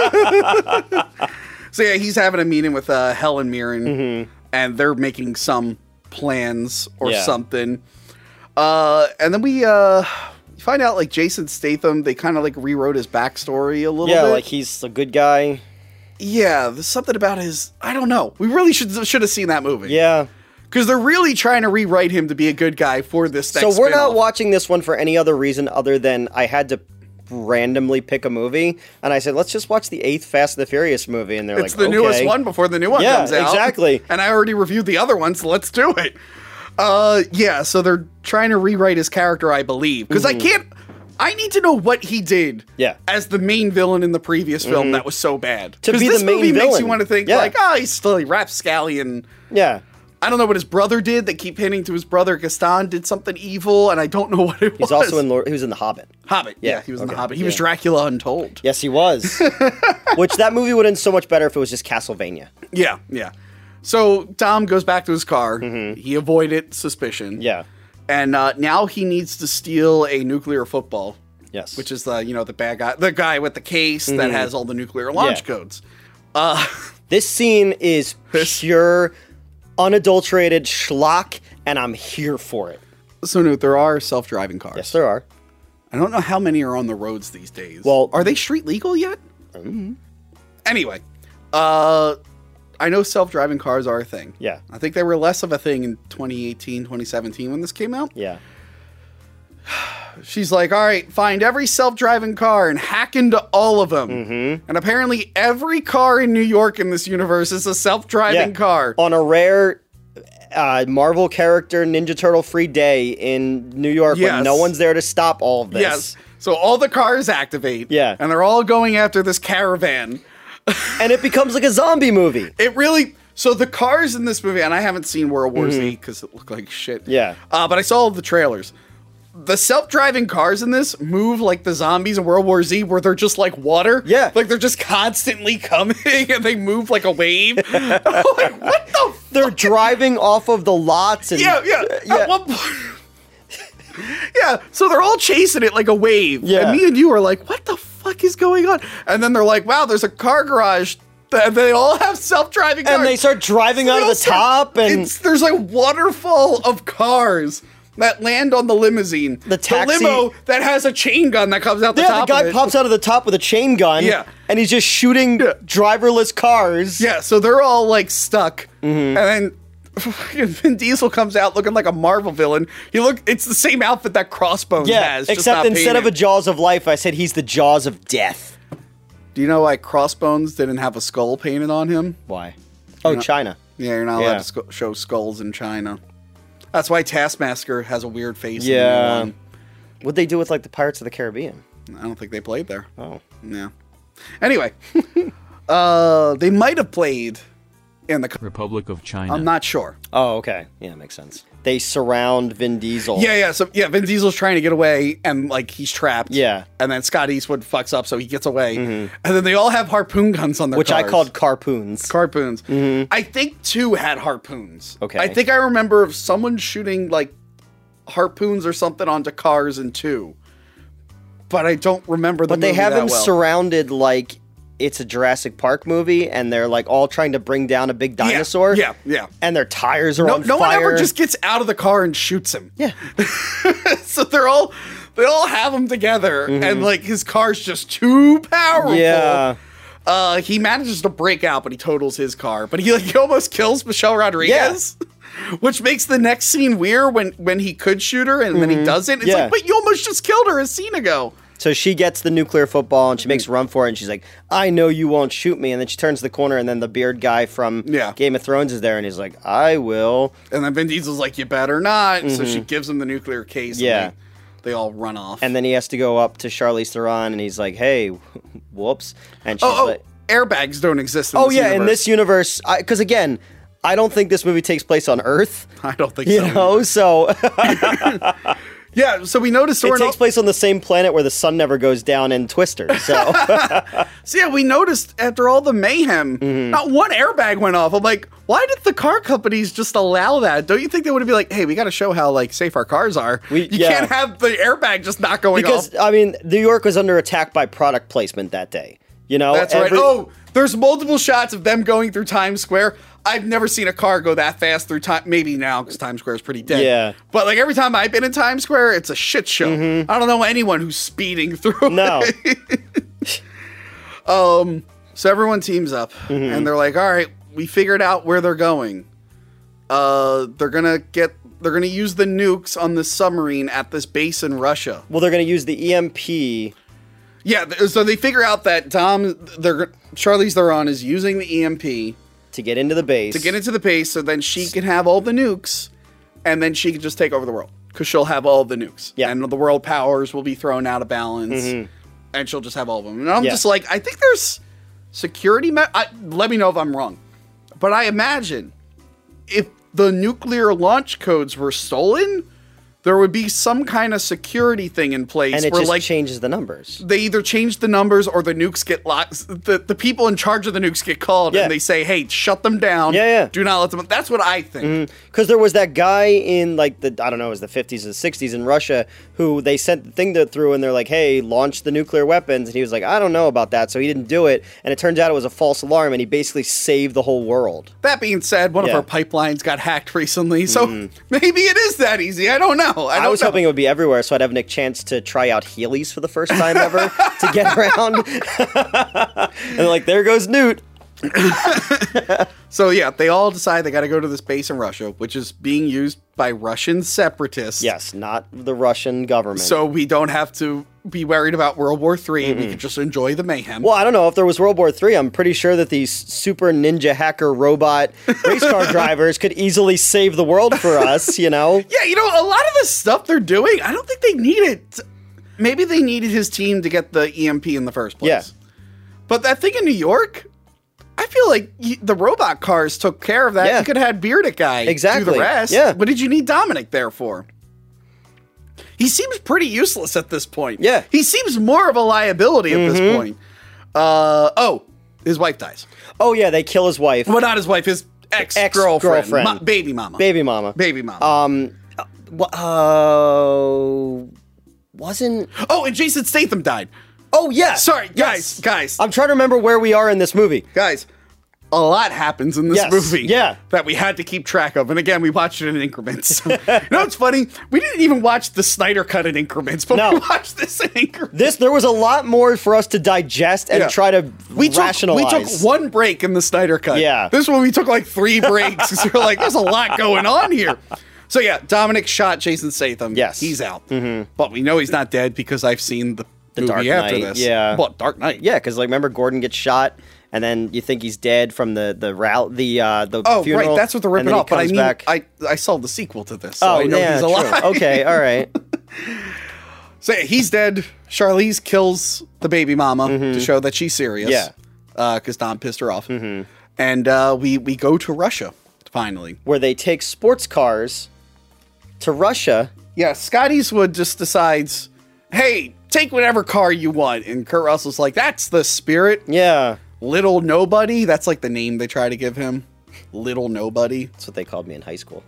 So yeah, he's having a meeting with Helen Mirren, and they're making some plans or something. And then we find out like Jason Statham, they kind of like rewrote his backstory a little bit. Yeah, like he's a good guy. Yeah, there's something about his. I don't know. We really should have seen that movie. Yeah. Because they're really trying to rewrite him to be a good guy for this next So we're not spin-off. watching this one for any other reason other than I had to randomly pick a movie, and I said, let's just watch the 8th Fast and the Furious movie, and they're It's like, the okay. newest one before the new one Yeah, comes out. exactly. And I already reviewed the other one, so let's do it. Yeah, so they're trying to rewrite his character, I believe. Because I need to know what he did as the main villain in the previous film that was so bad. To be this the main movie makes villain. you want to think, Yeah. like, he's still a rapscallion. Yeah. I don't know what his brother did. They keep hinting to his brother Gaston did something evil, and I don't know what it was. He's also he was in The Hobbit. Hobbit. Yeah, he was in The Hobbit. He was yeah. Dracula Untold. Yes, he was. Which that movie would have been so much better if it was just Castlevania. Yeah, yeah. So Dom goes back to his car. He avoided suspicion. Yeah. And now he needs to steal a nuclear football. Yes. Which is the bad guy, the guy with the case that has all the nuclear launch codes. This scene is pure, unadulterated schlock, and I'm here for it. So, Newt, there are self-driving cars. Yes, there are. I don't know how many are on the roads these days. Well, are they street legal yet? Anyway, I know self-driving cars are a thing. Yeah. I think they were less of a thing in 2018, 2017 when this came out. Yeah. She's like, all right, find every self-driving car and hack into all of them. And apparently every car in New York in this universe is a self-driving car. On a rare Marvel character Ninja Turtle free day in New York when no one's there to stop all of this. Yes. So all the cars activate. Yeah. And they're all going after this caravan. And it becomes like a zombie movie. It really... So the cars in this movie, and I haven't seen World War Z because it looked like shit. Yeah. But I saw all the trailers. The self-driving cars in this move like the zombies in World War Z, where they're just like water. Yeah. Like they're just constantly coming and they move like a wave. I'm like, what the They're driving off of the lots. And, Yeah. At one point... Yeah, so they're all chasing it like a wave. Yeah. And me and you are like, what the fuck is going on? And then they're like, wow, there's a car garage. They all have self-driving cars. And they start driving out of the top. And there's like a waterfall of cars that land on the limousine. The taxi- limo that has a chain gun that comes out the top the guy of it. pops out of the top with a chain gun. Yeah. And he's just shooting driverless cars. Yeah, so they're all like stuck. And then Vin Diesel comes out looking like a Marvel villain. It's the same outfit that Crossbones has. just except not instead of a painted. Jaws of life, I said he's the Jaws of death. Do you know why Crossbones didn't have a skull painted on him? Why? Oh, China. Yeah, you're not allowed to show skulls in China. That's why Taskmaster has a weird face. in the new Yeah. one. What'd they do with like the Pirates of the Caribbean? I don't think they played there. Oh. Yeah. Anyway, they might have played in the Republic of China. I'm not sure. Oh, okay. Yeah, makes sense. They surround Vin Diesel. Yeah. So Vin Diesel's trying to get away, and like he's trapped. Yeah. And then Scott Eastwood fucks up, so he gets away. And then they all have harpoon guns on their Which I cars. called carpoons. Harpoons. I think 2 had harpoons. Okay. I think I remember of someone shooting like harpoons or something onto cars in 2. But I don't remember the But they movie have that him well. surrounded like it's a Jurassic Park movie, and they're like all trying to bring down a big dinosaur. Yeah. And their tires are on No one fire. ever just gets out of the car and shoots him. Yeah. So they all have him together, and like his car's just too powerful. Yeah. He manages to break out, but he totals his car. But he almost kills Michelle Rodriguez. Which makes the next scene weird when he could shoot her and then he doesn't. It's like, but you almost just killed her a scene ago. So she gets the nuclear football and she makes a run for it, and she's like, I know you won't shoot me. And then she turns the corner, and then the beard guy from Game of Thrones is there, and he's like, I will. And then Vin Diesel's like, you better not. So she gives him the nuclear case. Yeah. And they all run off. And then he has to go up to Charlize Theron, and he's like, hey, whoops. And she's like, airbags don't exist in this universe. in this universe. Because again, I don't think this movie takes place on Earth. I don't think You so. know, so Yeah, so we noticed it takes place on the same planet where the sun never goes down in Twister. So So yeah, we noticed after all the mayhem, not one airbag went off. I'm like, why did the car companies just allow that? Don't you think they would be like, hey, we got to show how like safe our cars are? You can't have the airbag just not going off. because I mean, New York was under attack by product placement that day. You know, That's right. Oh, there's multiple shots of them going through Times Square. I've never seen a car go that fast through time. Maybe now because Times Square is pretty dead. Yeah. But like every time I've been in Times Square, it's a shit show. I don't know anyone who's speeding through. No. it. So everyone teams up, and they're like, all right, we figured out where they're going. They're gonna use the nukes on the submarine at this base in Russia. Well, they're going to use the EMP. Yeah, so they figure out that Charlize Theron is using the EMP to get into the base. So then she can have all the nukes, and then she can just take over the world. Because she'll have all the nukes. Yeah. And the world powers will be thrown out of balance, and she'll just have all of them. And I'm just like, I think there's security... let me know if I'm wrong. But I imagine if the nuclear launch codes were stolen, there would be some kind of security thing in place. And it where, just changes the numbers. They either change the numbers or the nukes get locked. The people in charge of the nukes get called and they say, hey, shut them down. Yeah. Do not let them... That's what I think. Because there was that guy in, like, it was the 50s or the 60s in Russia who they sent the thing through and they're like, hey, launch the nuclear weapons. And he was like, I don't know about that. So he didn't do it. And it turns out it was a false alarm and he basically saved the whole world. That being said, one of our pipelines got hacked recently. So maybe it is that easy. I don't know. I was hoping it would be everywhere so I'd have Nick chance to try out Heelys for the first time ever to get around. And like, there goes Newt. So yeah, they all decide they got to go to this base in Russia, which is being used by Russian separatists. Yes, not the Russian government. So we don't have to be worried about World War III. We can just enjoy the mayhem. Well, I don't know if there was World War III. I'm pretty sure that these super ninja hacker robot race car drivers could easily save the world for us, you know? Yeah, you know, a lot of the stuff they're doing, I don't think they need it. Maybe they needed his team to get the EMP in the first place. Yeah. But that thing in New York... I feel like the robot cars took care of that. Yeah. You could have had Bearded Guy do the rest. Yeah. What did you need Dominic there for? He seems pretty useless at this point. Yeah. He seems more of a liability at this point. His wife dies. Oh, yeah, they kill his wife. Well, not his wife, his ex-girlfriend. Baby mama. Baby mama. Wasn't... Oh, and Jason Statham died. Oh, yeah. Sorry, guys. I'm trying to remember where we are in this movie. Guys, a lot happens in this movie. Yeah. That we had to keep track of. And again, we watched it in increments. You know what's funny? We didn't even watch the Snyder Cut in increments, but we watched this in increments. There was a lot more for us to digest and try to rationalize. We took one break in the Snyder Cut. Yeah. This one we took like 3 breaks because we're like, there's a lot going on here. So yeah, Dominic shot Jason Statham. Yes. He's out. But we know he's not dead because I've seen the movie Dark after Knight, this. yeah. What, Dark Knight? Yeah, because like remember Gordon gets shot, and then you think he's dead from the Oh, funeral. right, that's what they're and ripping then he off. But I comes mean, back. I saw the sequel to this, so I know yeah, he's alive. true. Okay, all right. So yeah, he's dead. Charlize kills the baby mama to show that she's serious. Yeah. Because Dom pissed her off. And we go to Russia, finally. Where they take sports cars to Russia. Yeah, Scott Eastwood just decides, hey, take whatever car you want. And Kurt Russell's like, that's the spirit. Yeah. Little Nobody. That's like the name they try to give him. Little Nobody. That's what they called me in high school.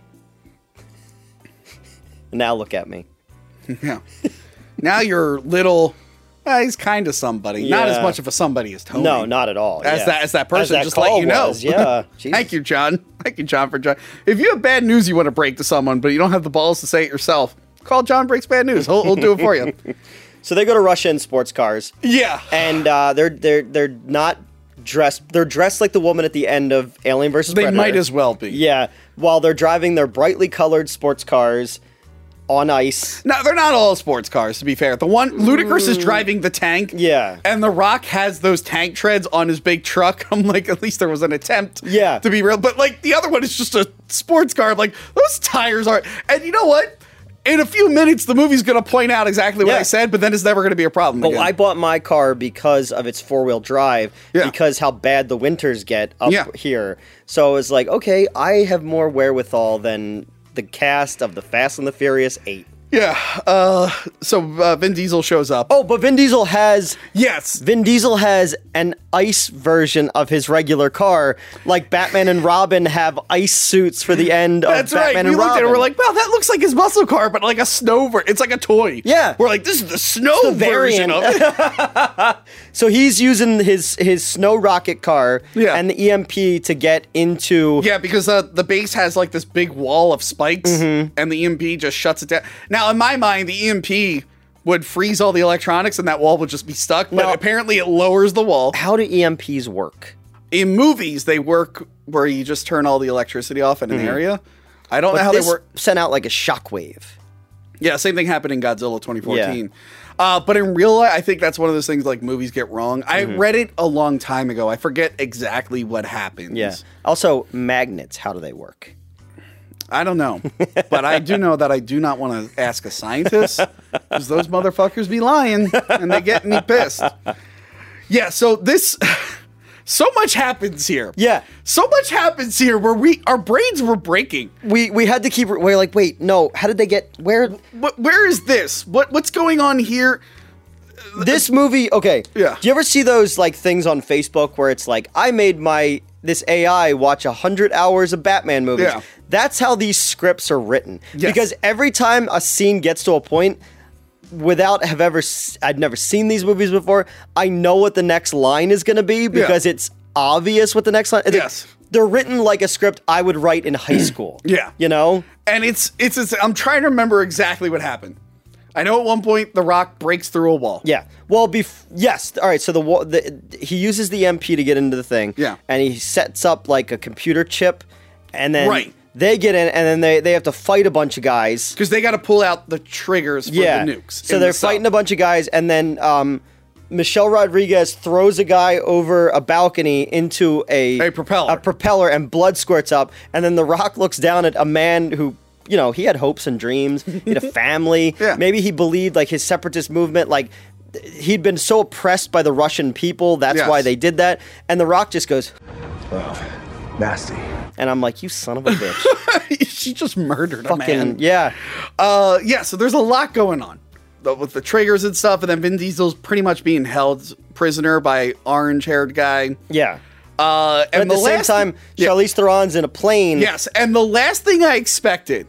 Now look at me. Yeah. Now you're little... he's kind of somebody. Not as Yeah. much of a somebody as Tony. No, not at all. As yeah. that person, As that just let call you know. was, yeah. Thank you, John. Thank you, John, for John. If you have bad news you want to break to someone, but you don't have the balls to say it yourself, call John Breaks Bad News. He'll do it for you. So they go to Russia in sports cars. Yeah. And they're not dressed. They're dressed like the woman at the end of Alien vs. They Predator. might as well be. Yeah. While they're driving their brightly colored sports cars on ice. No, they're not all sports cars, to be fair. The one, Ludacris is driving the tank. Yeah. And The Rock has those tank treads on his big truck. I'm like, at least there was an attempt Yeah. to be real. But, like, the other one is just a sports car. I'm like, those tires are... And you know what? In a few minutes, the movie's going to point out exactly what Yeah. I said, but then it's never going to be a problem But again. I bought my car because of its four-wheel drive, because how bad the winters get up here. So I was like, okay, I have more wherewithal than the cast of the Fast and the Furious 8. Yeah. So Vin Diesel shows up. Oh, but Vin Diesel has... Yes. Vin Diesel has an ice version of his regular car, like Batman and Robin have ice suits for the end of That's Batman right. and We looked Robin. at it, we're like, wow, that looks like his muscle car, but like a snow It's like a toy. Yeah. We're like, this is the snow the version variant. of it. So he's using his snow rocket car Yeah. and the EMP to get into... Yeah, because the base has like this big wall of spikes, Mm-hmm. and the EMP just shuts it down. Now, in my mind, the EMP would freeze all the electronics and that wall would just be stuck. But No. apparently it lowers the wall. How do EMPs work? In movies, they work where you just turn all the electricity off in an area. I don't know how this they work. sent out like a shockwave. Yeah, same thing happened in Godzilla 2014. But in real life, I think that's one of those things like movies get wrong. I read it a long time ago. I forget exactly what happens. Yeah. Also, magnets, how do they work? I don't know. But I do know that I do not want to ask a scientist because those motherfuckers be lying and they get me pissed. Yeah, so this... So much happens here. Yeah. So much happens here where our brains were breaking. We had to keep... We're like, wait, no, how did they get... Where is this? What's going on here? This movie... Okay. Yeah. Do you ever see those like things on Facebook where it's like, I made this AI watch 100 hours of Batman movies? Yeah. That's how these scripts are written. Yes. Because every time a scene gets to a point... I'd never seen these movies before. I know what the next line is going to be because it's obvious what the next line. Yes, they're written like a script I would write in high school. Yeah, you know. And it's. I'm trying to remember exactly what happened. I know at one point The Rock breaks through a wall. Yeah. Well, yes. All right. So he uses the MP to get into the thing. Yeah. And he sets up like a computer chip, and then right. They get in, and then they have to fight a bunch of guys. Because they got to pull out the triggers for the nukes. So they're fighting a bunch of guys, and then Michelle Rodriguez throws a guy over a balcony into a propeller, and blood squirts up. And then The Rock looks down at a man who, you know, he had hopes and dreams. He had a family. Yeah. Maybe he believed like his separatist movement, like he'd been so oppressed by the Russian people. That's why they did that. And The Rock just goes, "Oh, nasty." And I'm like, you son of a bitch. She just murdered a Fucking, man. Yeah. Yeah, so there's a lot going on with the triggers and stuff, and then Vin Diesel's pretty much being held prisoner by orange-haired guy. Yeah. And but at the same time, Charlize Theron's in a plane. Yes, and the last thing I expected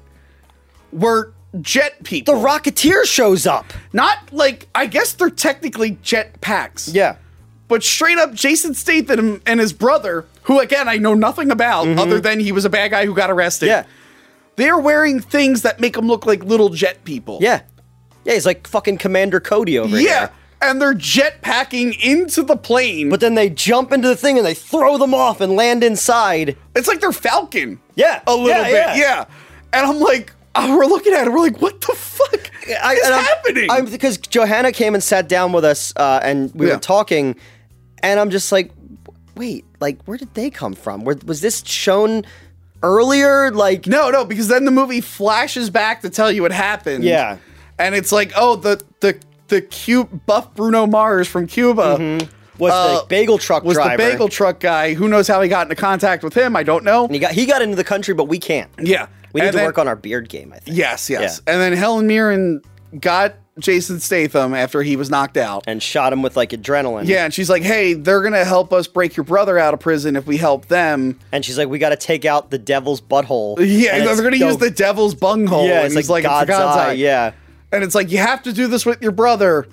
were jet people. The Rocketeer shows up. Not like, I guess they're technically jet packs. Yeah. But straight up, Jason Statham and his brother, who again I know nothing about other than he was a bad guy who got arrested. Yeah. They're wearing things that make them look like little jet people. Yeah. Yeah, he's like fucking Commander Cody over here. Yeah. And they're jet packing into the plane. But then they jump into the thing and they throw them off and land inside. It's like they're Falcon. Yeah. A little bit. Yeah. And I'm like, we're looking at it. We're like, what the fuck is happening? Because Johanna came and sat down with us and we were talking. And I'm just like, wait, like, where did they come from? Was this shown earlier? Like, no, because then the movie flashes back to tell you what happened. Yeah. And it's like, oh, the cute buff Bruno Mars from Cuba was the bagel truck was driver. the bagel truck guy. Who knows how he got into contact with him? I don't know. And he got into the country, but we can't. Yeah. We need to work on our beard game, I think. Yes. Yeah. And then Helen Mirren got Jason Statham after he was knocked out. And shot him with like adrenaline. Yeah, and she's like, hey, they're going to help us break your brother out of prison if we help them. And she's like, we got to take out the devil's butthole. Yeah, they're going to use the devil's bunghole. Yeah, and it's he's like God's eye. Yeah. And it's like, you have to do this with your brother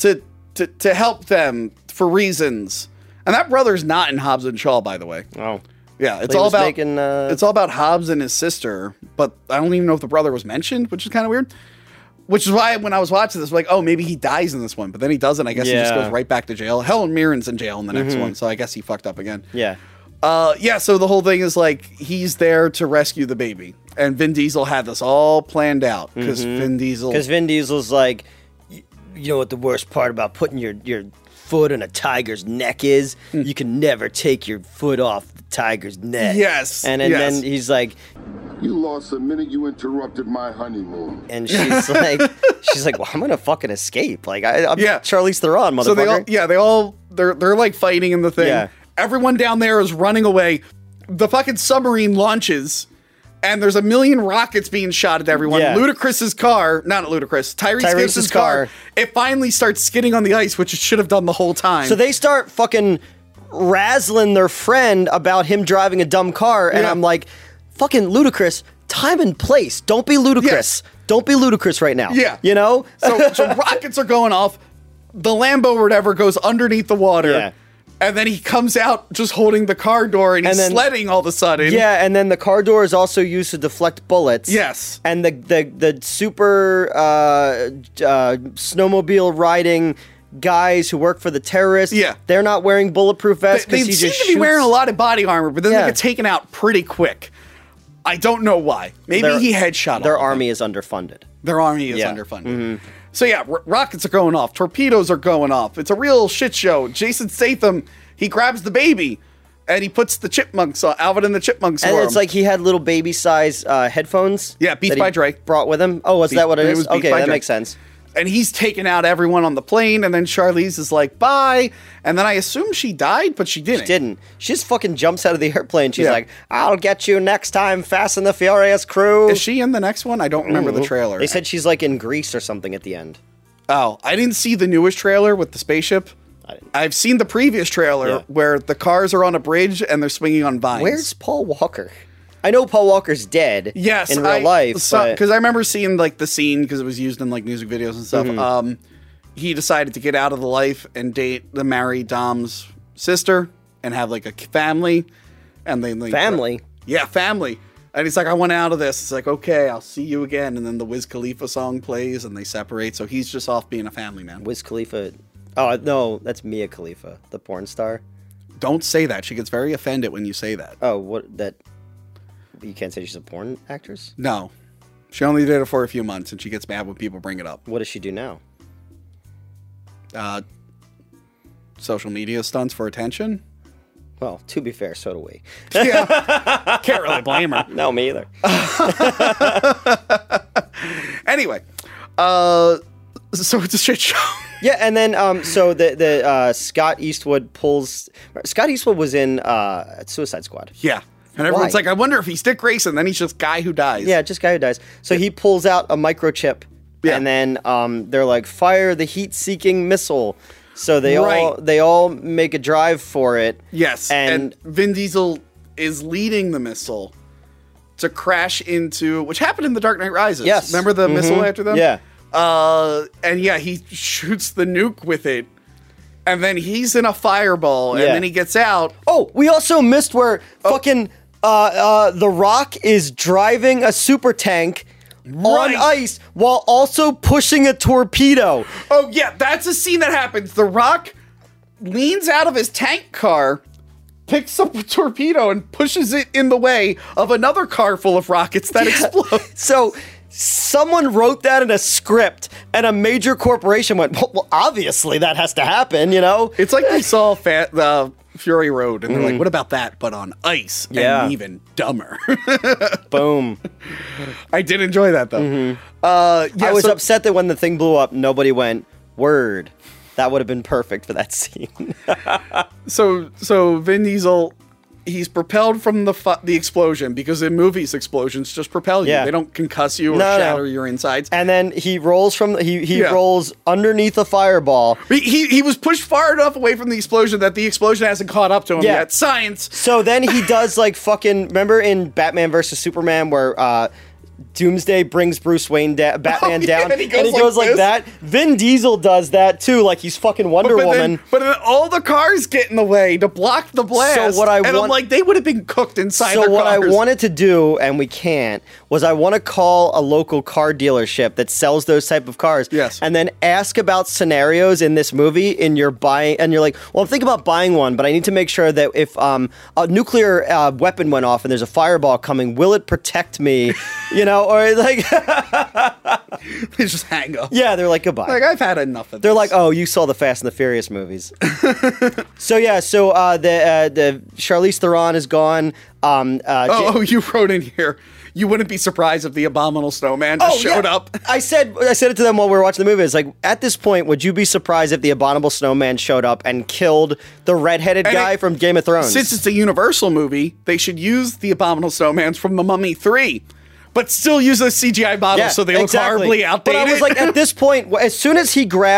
to help them for reasons. And that brother's not in Hobbs and Shaw, by the way. Oh. Yeah, it's all about it's all about Hobbs and his sister, but I don't even know if the brother was mentioned, which is kind of weird. Which is why when I was watching this, I'm like, oh, maybe he dies in this one, but then he doesn't. I guess he just goes right back to jail. Helen Mirren's in jail in the next one, so I guess he fucked up again. Yeah. Yeah, so the whole thing is like he's there to rescue the baby. And Vin Diesel had this all planned out because Vin Diesel's like, you know what the worst part about putting your foot on a tiger's neck is? You can never take your foot off the tiger's neck. Yes. And then he's like, you lost the minute you interrupted my honeymoon. And she's like, well, I'm gonna fucking escape. Like I'm Charlize Theron, motherfucker. So they're like fighting in the thing. Yeah. Everyone down there is running away. The fucking submarine launches, and there's a million rockets being shot at everyone. Yeah. Ludacris's car, not Ludacris, Tyrese Gibson's car, it finally starts skidding on the ice, which it should have done the whole time. So they start fucking razzling their friend about him driving a dumb car, and I'm like, fucking Ludacris, time and place. Don't be ludicrous. Don't be ludicrous right now. Yeah. You know? So rockets are going off. The Lambo or whatever goes underneath the water. Yeah. And then he comes out just holding the car door and he's sledding all of a sudden. Yeah, and then the car door is also used to deflect bullets. Yes. And the super snowmobile riding guys who work for the terrorists, they're not wearing bulletproof vests They because he seem just to be shoots. wearing a lot of body armor, but then they get taken out pretty quick. I don't know why. Maybe he headshot Their all of army is underfunded. Their army is underfunded. So yeah, rockets are going off. Torpedoes are going off. It's a real shit show. Jason Statham, he grabs the baby and he puts the chipmunks on, Alvin and the Chipmunks And for it's him. like he had little baby size headphones. Yeah, Beats that he by Dre. brought with him. Oh, was that what it is? was Beats Okay, by that Dre. makes sense. And he's taking out everyone on the plane, and then Charlize is like, bye. And then I assume she died, but she didn't. She didn't. She just fucking jumps out of the airplane. She's like, I'll get you next time, Fast and the Furious crew. Is she in the next one? I don't remember the trailer. They said she's like in Greece or something at the end. Oh, I didn't see the newest trailer with the spaceship. I've seen the previous trailer where the cars are on a bridge and they're swinging on vines. Where's Paul Walker? I know Paul Walker's dead. Yes, in real life, because I remember seeing like the scene because it was used in like music videos and stuff. He decided to get out of the life and marry Dom's sister and have like a family, and they like, family. Yeah, family. And he's like, I want out of this. It's like, okay, I'll see you again. And then the Wiz Khalifa song plays and they separate. So he's just off being a family man. Wiz Khalifa. Oh no, that's Mia Khalifa, the porn star. Don't say that. She gets very offended when you say that. Oh, what that? You can't say she's a porn actress? No. She only did it for a few months, and she gets mad when people bring it up. What does she do now? Social media stunts for attention. Well, to be fair, so do we. Yeah. Can't really blame her. No, me either. Anyway, so it's a shit show. Yeah, and then so the Scott Eastwood pulls. Scott Eastwood was in Suicide Squad. Yeah. And everyone's like, I wonder if he's Dick Grayson. Then he's just guy who dies. Yeah, just guy who dies. So he pulls out a microchip, and then they're like, fire the heat-seeking missile. So they all make a drive for it. Yes, and Vin Diesel is leading the missile to crash into, which happened in The Dark Knight Rises. Yes. Remember the missile after them? Yeah. And yeah, he shoots the nuke with it. And then he's in a fireball, and then he gets out. Oh, we also missed where fucking The Rock is driving a super tank on ice while also pushing a torpedo. Oh, yeah, that's a scene that happens. The Rock leans out of his tank car, picks up a torpedo, and pushes it in the way of another car full of rockets that explode. So someone wrote that in a script, and a major corporation went, well, obviously that has to happen, you know? It's like they saw Fury Road, and they're like, what about that, but on ice? Yeah. And even dumber. Boom. I did enjoy that, though. I was upset that when the thing blew up, nobody went, word. That would have been perfect for that scene. So Vin Diesel, he's propelled from the explosion, because in movies, explosions just propel you. Yeah. They don't concuss you or shatter your insides. And then he rolls rolls underneath a fireball. He was pushed far enough away from the explosion that the explosion hasn't caught up to him yet. Science. So then he does like fucking, remember in Batman vs. Superman where Doomsday brings Bruce Wayne Batman down, and he goes like that. Vin Diesel does that too, like he's fucking Wonder Woman. But then all the cars get in the way to block the blast. So I'm like, they would have been cooked inside their So what cars. I wanted to do, and we can't, was I want to call a local car dealership that sells those type of cars. Yes. And then ask about scenarios in this movie in your buying, and you're like, well, I'm thinking about buying one, but I need to make sure that if a nuclear weapon went off and there's a fireball coming, will it protect me? You know, or like they just hang up. Yeah, they're like, goodbye. Like, I've had enough of this. They're like, oh, you saw the Fast and the Furious movies. So the Charlize Theron is gone. You wrote in here, you wouldn't be surprised if the Abominable Snowman just showed up. I said it to them while we were watching the movie. It's like, at this point, would you be surprised if the Abominable Snowman showed up and killed the redheaded guy from Game of Thrones? Since it's a Universal movie, they should use the Abominable Snowmans from The Mummy 3. But still use those CGI models so they look horribly outdated. But I was like, at this point, as soon as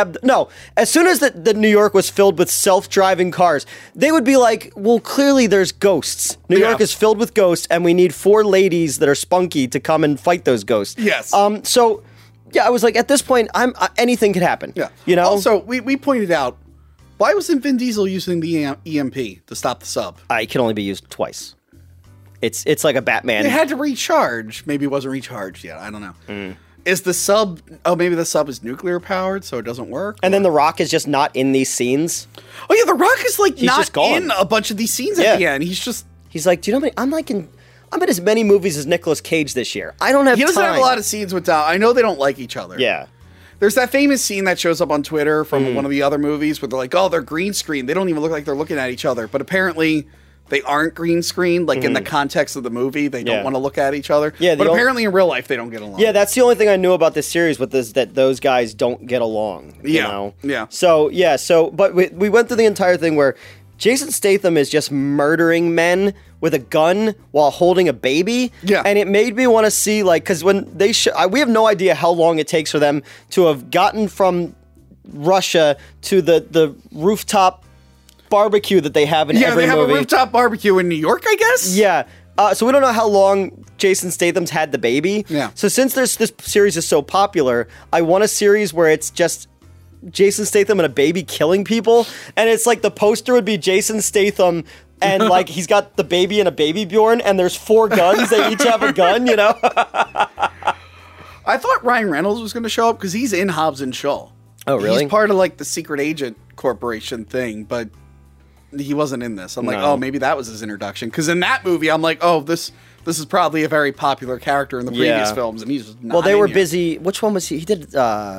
the New York was filled with self-driving cars, they would be like, well, clearly there's ghosts. New York is filled with ghosts, and we need 4 ladies that are spunky to come and fight those ghosts. Yes. So, yeah, I was like, at this point, anything could happen. Yeah. You know? Also, we pointed out Why wasn't Vin Diesel using the EMP to stop the sub? It can only be used twice. It's like a Batman. It had to recharge. Maybe it wasn't recharged yet. I don't know. Is the sub... Oh, maybe the sub is nuclear powered, so it doesn't work? And then The Rock is just not in these scenes. Oh, yeah, The Rock is, like, He's not just gone. in a bunch of these scenes at the end. He's like, do you know how many... I'm in as many movies as Nicolas Cage this year. I don't have time. He doesn't have a lot of scenes with Dom. I know they don't like each other. Yeah. There's that famous scene that shows up on Twitter from one of the other movies where they're like, oh, they're green screen. They don't even look like they're looking at each other. But apparently... they aren't green screen, like in the context of the movie. They don't want to look at each other. Yeah, but apparently in real life, they don't get along. Yeah, that's the only thing I knew about this series that those guys don't get along. You know? Yeah. But we went through the entire thing where Jason Statham is just murdering men with a gun while holding a baby. Yeah. And it made me want to see, like, because when they we have no idea how long it takes for them to have gotten from Russia to the rooftop barbecue that they have in every movie. Yeah, they have a rooftop barbecue in New York, I guess? Yeah. So we don't know how long Jason Statham's had the baby. Yeah. So since this series is so popular, I want a series where it's just Jason Statham and a baby killing people. And it's like the poster would be Jason Statham and like he's got the baby and a baby Bjorn and there's 4 guns. They each have a gun, you know? I thought Ryan Reynolds was going to show up because he's in Hobbs and Shaw. Oh, really? He's part of like the secret agent corporation thing, but he wasn't in this. I'm like, oh, maybe that was his introduction. Because in that movie, I'm like, oh, this is probably a very popular character in the previous films, and he's not. Well, they were here. busy. Which one was he? He did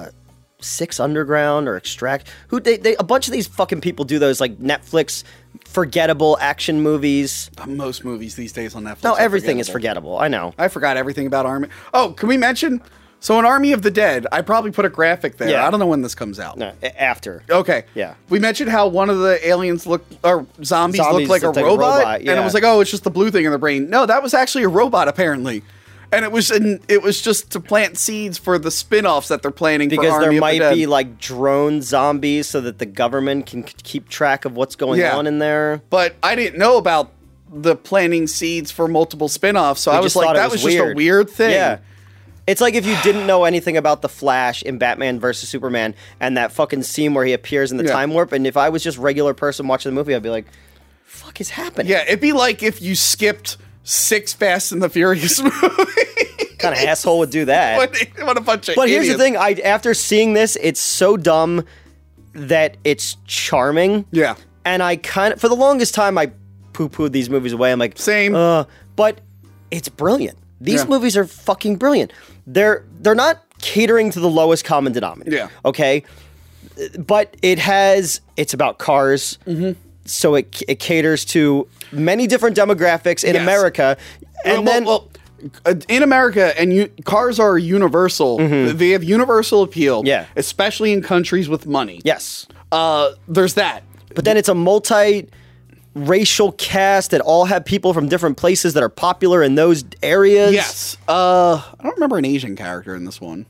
6 Underground or Extract. A bunch of these fucking people do those like Netflix forgettable action movies. Most movies these days on Netflix. No, are everything is forgettable. I know. I forgot everything about Army. Oh, can we mention? So in Army of the Dead, I probably put a graphic there. Yeah. I don't know when this comes out. No, after. Okay. Yeah. We mentioned how one of the aliens zombies looked like a looked robot, yeah. and it was like, oh, it's just the blue thing in the brain. No, that was actually a robot apparently. And it was just to plant seeds for the spin-offs that they're planning because for Army there of the might Dead. be like drone zombies so that the government can keep track of what's going on in there. But I didn't know about the planting seeds for multiple spin-offs, so I was like, that was just a weird thing. Yeah. It's like if you didn't know anything about the Flash in Batman vs. Superman and that fucking scene where he appears in the time warp, and if I was just a regular person watching the movie, I'd be like, fuck is happening? Yeah, it'd be like if you skipped 6 Fast and the Furious movies. What kind of asshole would do that? What a bunch of But idiots. here's the thing, after seeing this, it's so dumb that it's charming. Yeah. And I kind of, for the longest time, I poo-pooed these movies away. I'm like, same. But it's brilliant. These movies are fucking brilliant. They're not catering to the lowest common denominator. Yeah. Okay. But it's about cars. Mm-hmm. So it caters to many different demographics in America. And in America, and cars are universal. Mm-hmm. They have universal appeal. Yeah. Especially in countries with money. Yes. There's that. But then it's a multi-racial cast that all have people from different places that are popular in those areas. Yes. I don't remember an Asian character in this one.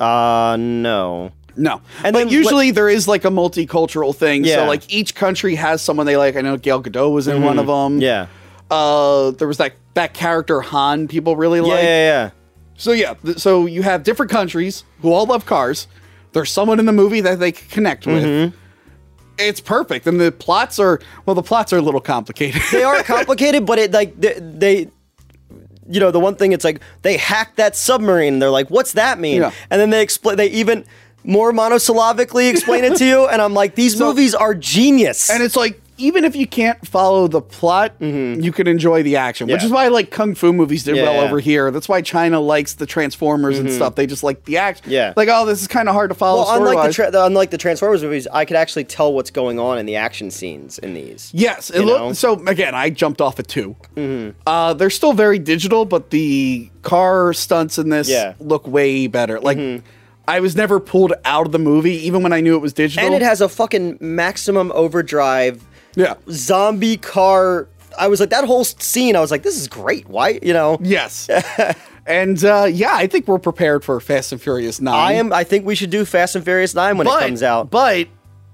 No. No. But usually there is like a multicultural thing. Yeah. So like each country has someone they like. I know Gal Gadot was in one of them. Yeah. There was that character Han people really like. Yeah. So so you have different countries who all love cars. There's someone in the movie that they can connect with. It's perfect. And the plots are a little complicated. They are complicated, but they you know, the one thing, it's like they hacked that submarine and they're like, what's that mean? Yeah. And then they even more monosyllabically explain it to you, and I'm like, these movies are genius. And it's like, even if you can't follow the plot, you can enjoy the action, which is why like kung fu movies did well over here. That's why China likes the Transformers and stuff. They just like the action. Yeah. Like, oh, this is kind of hard to follow. Well, unlike the Transformers movies, I could actually tell what's going on in the action scenes in these. Yes. So again, I jumped off at 2. They're still very digital, but the car stunts in this look way better. Like, I was never pulled out of the movie, even when I knew it was digital. And it has a fucking maximum overdrive zombie car. I was like, that whole scene, I was like, this is great. Why, you know? Yes. And I think we're prepared for Fast and Furious 9. I think we should do Fast and Furious 9 when it comes out. But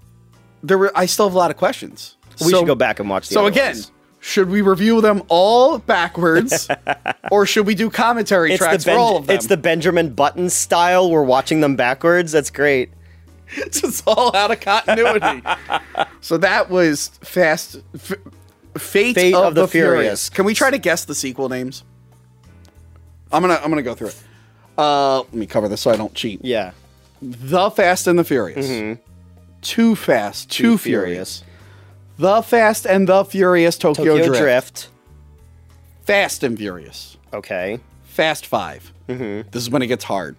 I still have a lot of questions. We should go back and watch the other ones. Should we review them all backwards, or should we do commentary tracks for all of them? It's the Benjamin Button style. We're watching them backwards. That's great. It's just all out of continuity. So that was Fate of the Furious. Can we try to guess the sequel names? I'm gonna go through it. Let me cover this so I don't cheat. Yeah. The Fast and the Furious. Too Fast, Too Furious. The Fast and the Furious Tokyo Drift. Fast and Furious. Okay. Fast 5. This is when it gets hard.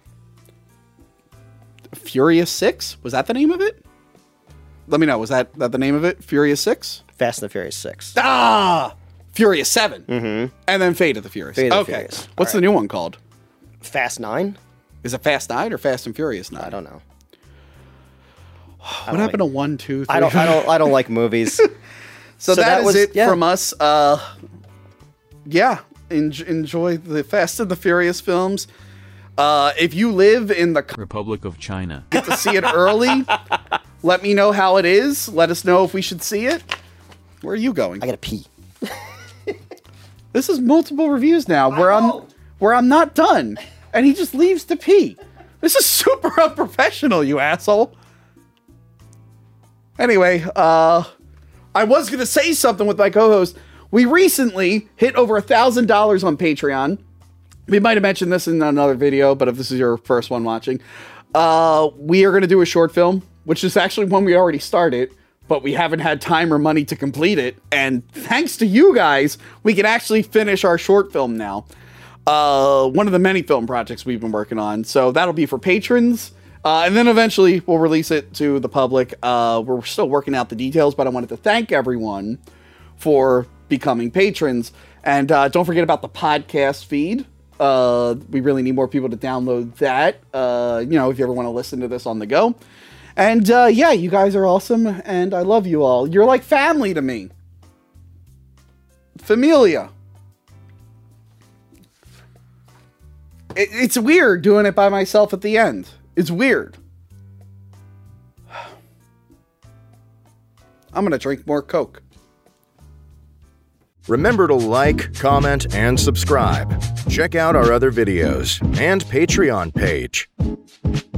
Furious 6? Was that the name of it? Let me know. Was that the name of it? Furious 6? Fast and the Furious 6. Ah! Furious 7. And then Fate of the Furious. Fate of the Okay. Furious. What's the new one called? Fast 9? Is it Fast 9 or Fast and Furious 9? I don't know. What happened to 1, 2, 3? I don't like movies. So that is it from us. Yeah. Enjoy the Fast and the Furious films. If you live in the Republic of China, get to see it early, let me know how it is. Let us know if we should see it. Where are you going? I gotta pee. This is multiple reviews now where I'm not done, and he just leaves to pee. This is super unprofessional, you asshole. Anyway, I was gonna say something with my co-host. We recently hit over $1,000 on Patreon. We might have mentioned this in another video, but if this is your first one watching, we are going to do a short film, which is actually one we already started, but we haven't had time or money to complete it. And thanks to you guys, we can actually finish our short film now. One of the many film projects we've been working on. So that'll be for patrons. And then eventually we'll release it to the public. We're still working out the details, but I wanted to thank everyone for becoming patrons. And don't forget about the podcast feed. We really need more people to download that, if you ever want to listen to this on the go. And, yeah, you guys are awesome, and I love you all. You're like family to me. Familia. It's weird doing it by myself at the end. It's weird. I'm going to drink more Coke. Remember to like, comment, and subscribe. Check out our other videos and Patreon page.